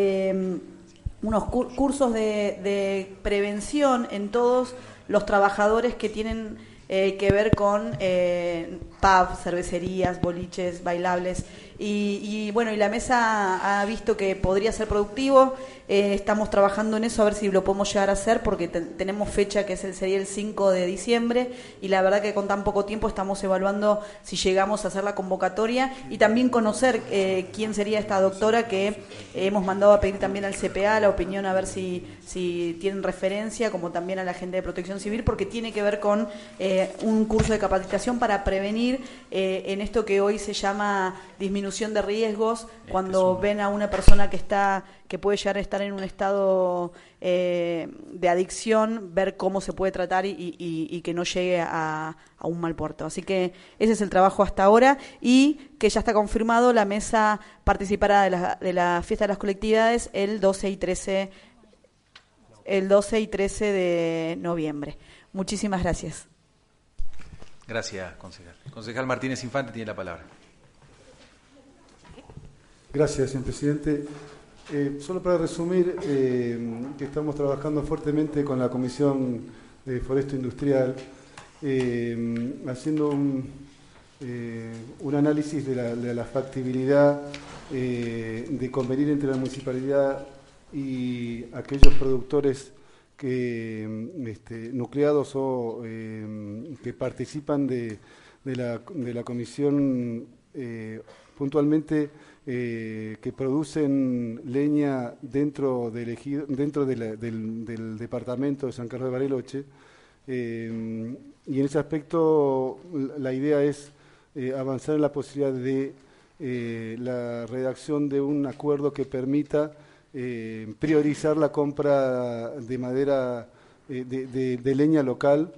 unos cursos de prevención en todos los trabajadores que tienen que ver con pubs, cervecerías, boliches, bailables, y bueno, y la mesa ha visto que podría ser productivo. Estamos trabajando en eso, a ver si lo podemos llegar a hacer, porque tenemos fecha que sería el 5 de diciembre, y la verdad que con tan poco tiempo estamos evaluando si llegamos a hacer la convocatoria, y también conocer quién sería esta doctora, que hemos mandado a pedir también al CPA la opinión, a ver si tienen referencia, como también a la gente de Protección Civil, porque tiene que ver con un curso de capacitación para prevenir en esto que hoy se llama disminución de riesgos, cuando ven a una persona que puede llegar a estar en un estado de adicción, ver cómo se puede tratar y que no llegue a un mal puerto. Así que ese es el trabajo hasta ahora, y que ya está confirmado, la mesa participará de la fiesta de las colectividades el 12 y 13 de noviembre. Muchísimas gracias. Gracias, concejal. Concejal Martínez Infante tiene la palabra. Gracias, señor presidente. Solo para resumir, que estamos trabajando fuertemente con la Comisión de Foresto Industrial, haciendo un análisis de la factibilidad de convenir entre la municipalidad y aquellos productores nucleados o que participan de la comisión, puntualmente que producen leña dentro del departamento de San Carlos de Bariloche, y en ese aspecto la idea es avanzar en la posibilidad de la redacción de un acuerdo que permita priorizar la compra de madera de leña local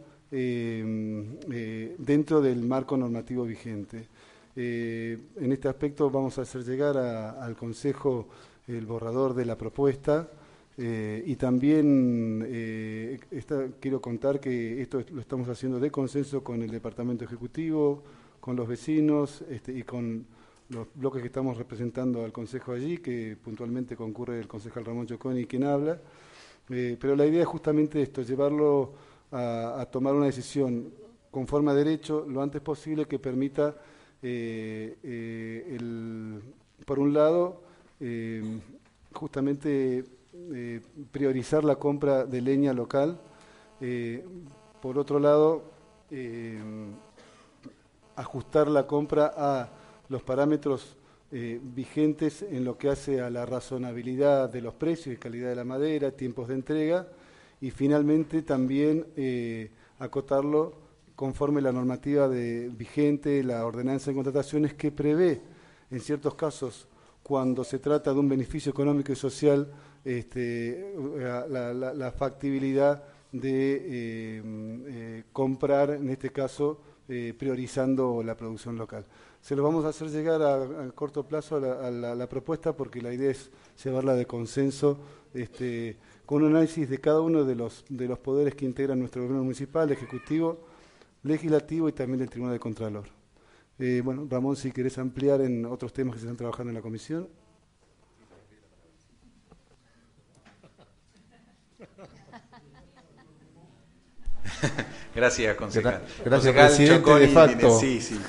dentro del marco normativo vigente. En este aspecto vamos a hacer llegar al Consejo el borrador de la propuesta, y también quiero contar que esto lo estamos haciendo de consenso con el Departamento Ejecutivo, con los vecinos y con los bloques que estamos representando al Consejo allí, que puntualmente concurre el concejal Ramón Choconi, quien habla, pero la idea es justamente esto, llevarlo a tomar una decisión conforme a derecho lo antes posible, que permita por un lado justamente priorizar la compra de leña local, por otro lado ajustar la compra a los parámetros vigentes en lo que hace a la razonabilidad de los precios y calidad de la madera, tiempos de entrega, y finalmente también acotarlo conforme la normativa vigente, la ordenanza de contrataciones, que prevé, en ciertos casos, cuando se trata de un beneficio económico y social, la factibilidad de comprar, en este caso, priorizando la producción local. Se lo vamos a hacer llegar a corto plazo a la propuesta, porque la idea es llevarla de consenso, con un análisis de cada uno de los poderes que integran nuestro gobierno municipal, ejecutivo, legislativo y también del Tribunal de Contralor. Bueno, Ramón, si querés ampliar en otros temas que se están trabajando en la comisión. Gracias, concejal. Gracias, Concejal presidente, Choconi de facto. tiene- sí.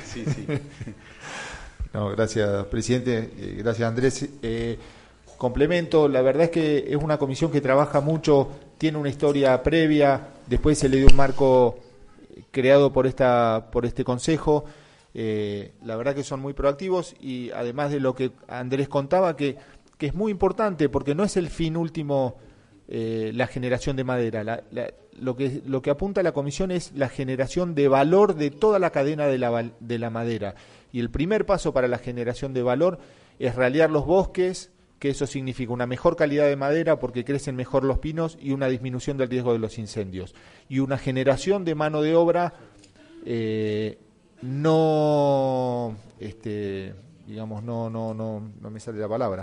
No, gracias, presidente. Gracias, Andrés. Complemento, la verdad es que es una comisión que trabaja mucho, tiene una historia previa, después se le dio un marco creado por este consejo. La verdad que son muy proactivos y además de lo que Andrés contaba, que es muy importante porque no es el fin último la generación de madera. Lo que apunta la comisión es la generación de valor de toda la cadena de la madera. Y el primer paso para la generación de valor es ralear los bosques, que eso significa una mejor calidad de madera porque crecen mejor los pinos y una disminución del riesgo de los incendios. Y una generación de mano de obra no me sale la palabra.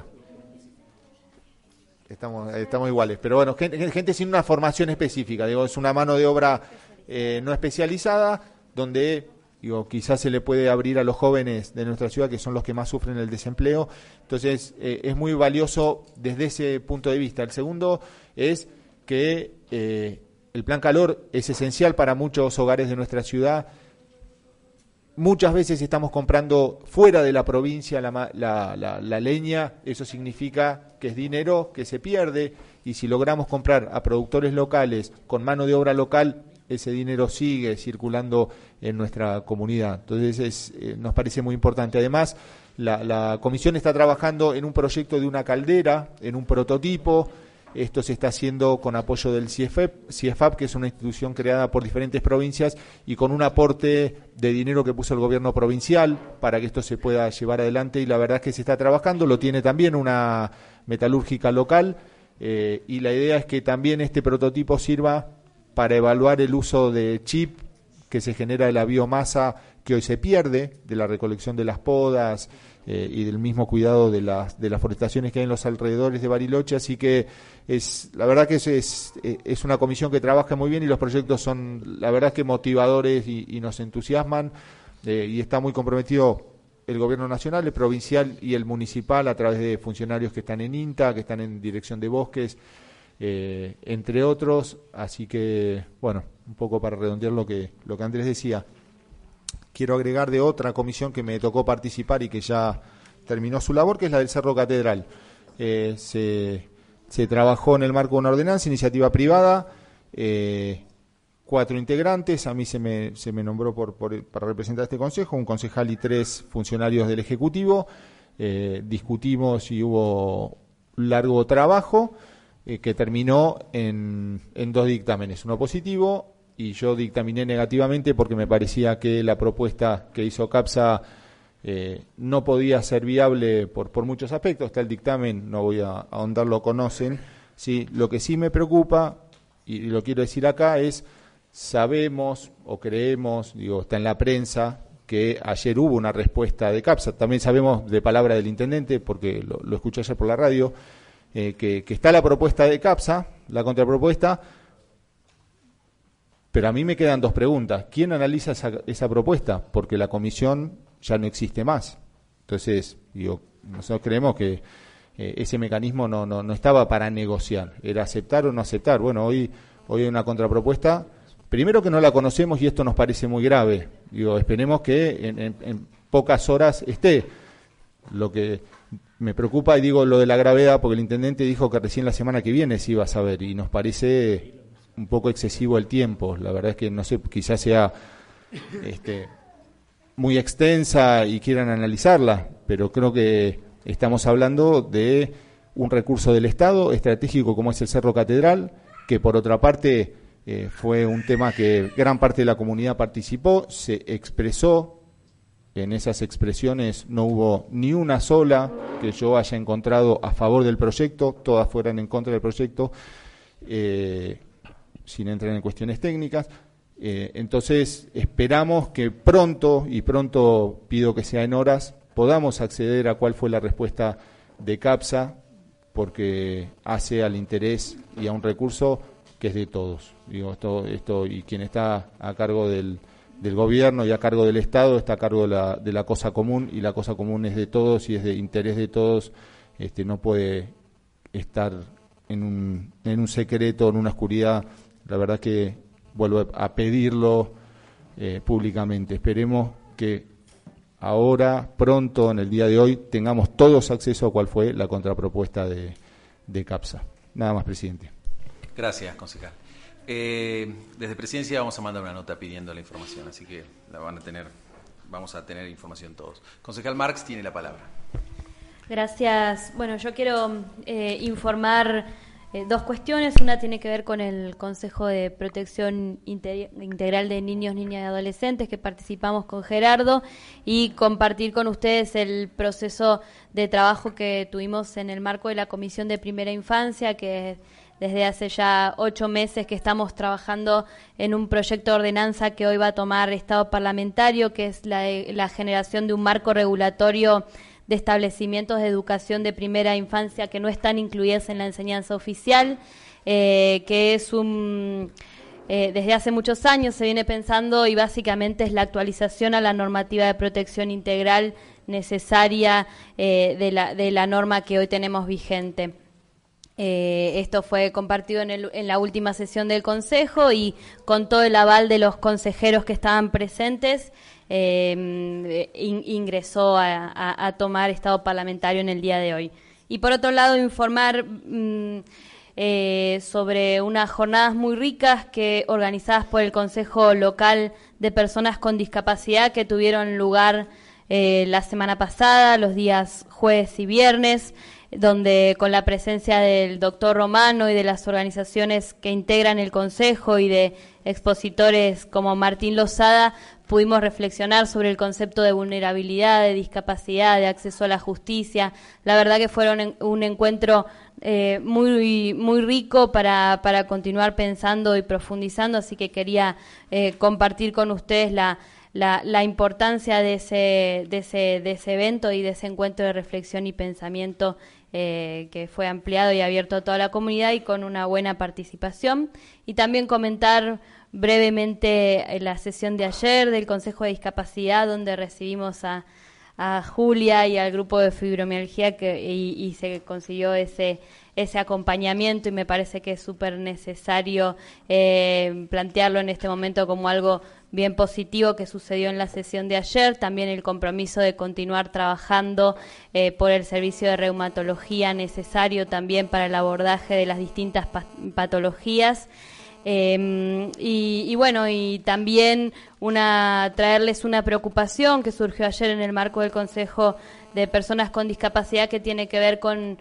Estamos iguales, pero bueno, gente sin una formación específica, es una mano de obra no especializada, donde quizás se le puede abrir a los jóvenes de nuestra ciudad, que son los que más sufren el desempleo. Entonces, es muy valioso desde ese punto de vista. El segundo es que el plan calor es esencial para muchos hogares de nuestra ciudad. Muchas veces estamos comprando fuera de la provincia la leña, eso significa que es dinero que se pierde, y si logramos comprar a productores locales con mano de obra local, ese dinero sigue circulando en nuestra comunidad. Entonces nos parece muy importante. Además, la comisión está trabajando en un proyecto de una caldera, en un prototipo. Esto se está haciendo con apoyo del CIEFAP, que es una institución creada por diferentes provincias y con un aporte de dinero que puso el gobierno provincial para que esto se pueda llevar adelante, y la verdad es que se está trabajando. Lo tiene también una metalúrgica local, y la idea es que también este prototipo sirva para evaluar el uso de chip que se genera de la biomasa que hoy se pierde, de la recolección de las podas y del mismo cuidado de las forestaciones que hay en los alrededores de Bariloche. Así que la verdad que es una comisión que trabaja muy bien, y los proyectos son, la verdad, que motivadores y nos entusiasman, y está muy comprometido el gobierno nacional, el provincial y el municipal, a través de funcionarios que están en INTA, que están en dirección de bosques, entre otros. Así que, bueno, un poco para redondear lo que Andrés decía, quiero agregar de otra comisión que me tocó participar y que ya terminó su labor, que es la del Cerro Catedral. Se trabajó en el marco de una ordenanza, iniciativa privada, 4 integrantes, a mí se me nombró para representar este consejo, un concejal y 3 funcionarios del Ejecutivo. Discutimos y hubo un largo trabajo que terminó en 2 dictámenes, uno positivo, y yo dictaminé negativamente porque me parecía que la propuesta que hizo CAPSA no podía ser viable por muchos aspectos. Está el dictamen, no voy a ahondar, lo conocen. Sí, lo que sí me preocupa, y lo quiero decir acá, es, sabemos o creemos, está en la prensa, que ayer hubo una respuesta de CAPSA. También sabemos de palabra del intendente, porque lo escuché ayer por la radio, que está la propuesta de CAPSA, la contrapropuesta. Pero a mí me quedan 2 preguntas. ¿Quién analiza esa propuesta? Porque la comisión ya no existe más. Entonces, nosotros creemos que ese mecanismo no estaba para negociar, era aceptar o no aceptar. Bueno, hoy hay una contrapropuesta, primero que no la conocemos y esto nos parece muy grave. Esperemos que en pocas horas esté. Lo que me preocupa, y digo lo de la gravedad, porque el intendente dijo que recién la semana que viene se iba a saber, y nos parece un poco excesivo el tiempo. La verdad es que no sé, quizás sea muy extensa y quieran analizarla, pero creo que estamos hablando de un recurso del Estado estratégico como es el Cerro Catedral, que por otra parte fue un tema que gran parte de la comunidad participó, se expresó. En esas expresiones no hubo ni una sola que yo haya encontrado a favor del proyecto, todas fueran en contra del proyecto, sin entrar en cuestiones técnicas. Entonces esperamos que pronto, y pronto pido que sea en horas, podamos acceder a cuál fue la respuesta de CAPSA, porque hace al interés y a un recurso que es de todos. Esto y quien está a cargo del gobierno y a cargo del Estado está a cargo de la cosa común, y la cosa común es de todos y es de interés de todos. No puede estar en un secreto, en una oscuridad. La verdad que vuelvo a pedirlo públicamente. Esperemos que ahora, pronto, en el día de hoy, tengamos todos acceso a cuál fue la contrapropuesta de CAPSA. Nada más, presidente. Gracias, concejal. Desde Presidencia vamos a mandar una nota pidiendo la información, así que vamos a tener información todos. Concejal Marx tiene la palabra. Gracias. Bueno, yo quiero informar dos cuestiones. Una tiene que ver con el Consejo de Protección Integral de Niños, Niñas y Adolescentes, que participamos con Gerardo, y compartir con ustedes el proceso de trabajo que tuvimos en el marco de la Comisión de Primera Infancia, que desde hace ya 8 meses que estamos trabajando en un proyecto de ordenanza que hoy va a tomar estado parlamentario, que es la generación de un marco regulatorio de establecimientos de educación de primera infancia que no están incluidas en la enseñanza oficial, que es desde hace muchos años se viene pensando, y básicamente es la actualización a la normativa de protección integral necesaria de la norma que hoy tenemos vigente. Esto fue compartido en la última sesión del Consejo, y con todo el aval de los consejeros que estaban presentes, ingresó a tomar estado parlamentario en el día de hoy. Y por otro lado, informar sobre unas jornadas muy ricas organizadas por el Consejo Local de Personas con Discapacidad, que tuvieron lugar la semana pasada, los días jueves y viernes, donde con la presencia del doctor Romano y de las organizaciones que integran el Consejo y de expositores como Martín Lozada, pudimos reflexionar sobre el concepto de vulnerabilidad, de discapacidad, de acceso a la justicia. La verdad que fueron un encuentro muy, muy rico para continuar pensando y profundizando, así que quería compartir con ustedes la importancia de ese evento y de ese encuentro de reflexión y pensamiento que fue ampliado y abierto a toda la comunidad y con una buena participación. Y también comentar brevemente la sesión de ayer del Consejo de Discapacidad, donde recibimos a Julia y al grupo de fibromialgia y se consiguió ese acompañamiento, y me parece que es súper necesario plantearlo en este momento como algo bien positivo que sucedió en la sesión de ayer. También el compromiso de continuar trabajando por el servicio de reumatología necesario también para el abordaje de las distintas patologías. Y bueno, y también traerles una preocupación que surgió ayer en el marco del Consejo de Personas con Discapacidad, que tiene que ver con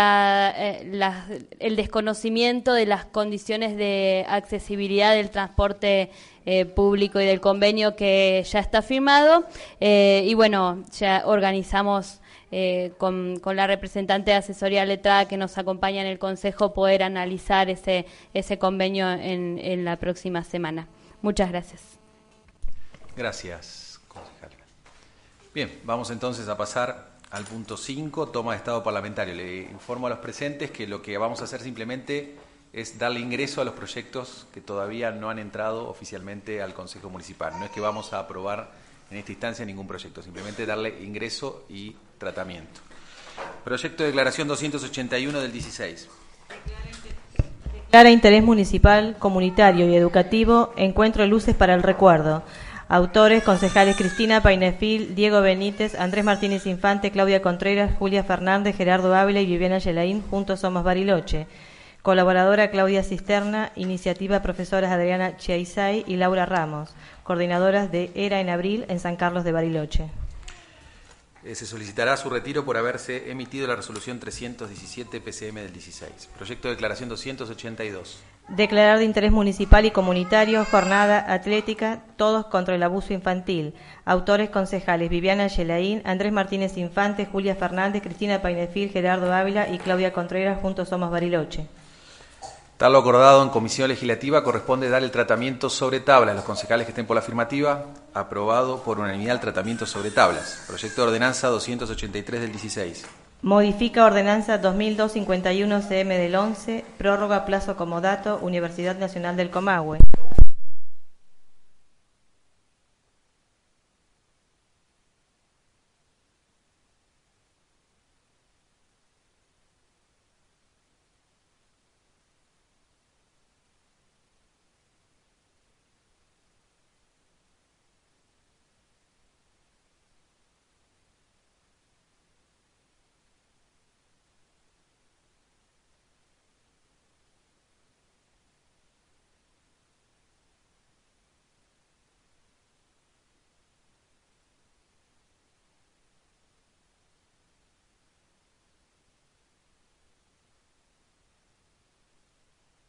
el desconocimiento de las condiciones de accesibilidad del transporte público y del convenio que ya está firmado. Y bueno, ya organizamos con la representante de asesoría letrada que nos acompaña en el Consejo poder analizar ese convenio en la próxima semana. Muchas gracias. Gracias, concejal. Bien, vamos entonces a pasar al punto 5, toma de estado parlamentario. Le informo a los presentes que lo que vamos a hacer simplemente es darle ingreso a los proyectos que todavía no han entrado oficialmente al Consejo Municipal. No es que vamos a aprobar en esta instancia ningún proyecto, simplemente darle ingreso y tratamiento. Proyecto de declaración 281 del 16. Declara interés municipal, comunitario y educativo, Encuentro de Luces para el Recuerdo. Autores, concejales Cristina Painefil, Diego Benítez, Andrés Martínez Infante, Claudia Contreras, Julia Fernández, Gerardo Ávila y Viviana Yelaín, Juntos Somos Bariloche. Colaboradora Claudia Cisterna, iniciativa profesoras Adriana Chiaizay y Laura Ramos, coordinadoras de ERA en Abril en San Carlos de Bariloche. Se solicitará su retiro por haberse emitido la resolución 317 PCM del 16. Proyecto de declaración 282. Declarar de interés municipal y comunitario jornada atlética, todos contra el abuso infantil. Autores concejales Viviana Yelaín, Andrés Martínez Infante, Julia Fernández, Cristina Painefil, Gerardo Ávila y Claudia Contreras, Juntos Somos Bariloche. Tal lo acordado en Comisión Legislativa, corresponde dar el tratamiento sobre tablas. Los concejales que estén por la afirmativa, aprobado por unanimidad el tratamiento sobre tablas. Proyecto de ordenanza 283 del 16. Modifica ordenanza 2002-51 CM del 11, prórroga plazo comodato, Universidad Nacional del Comahue.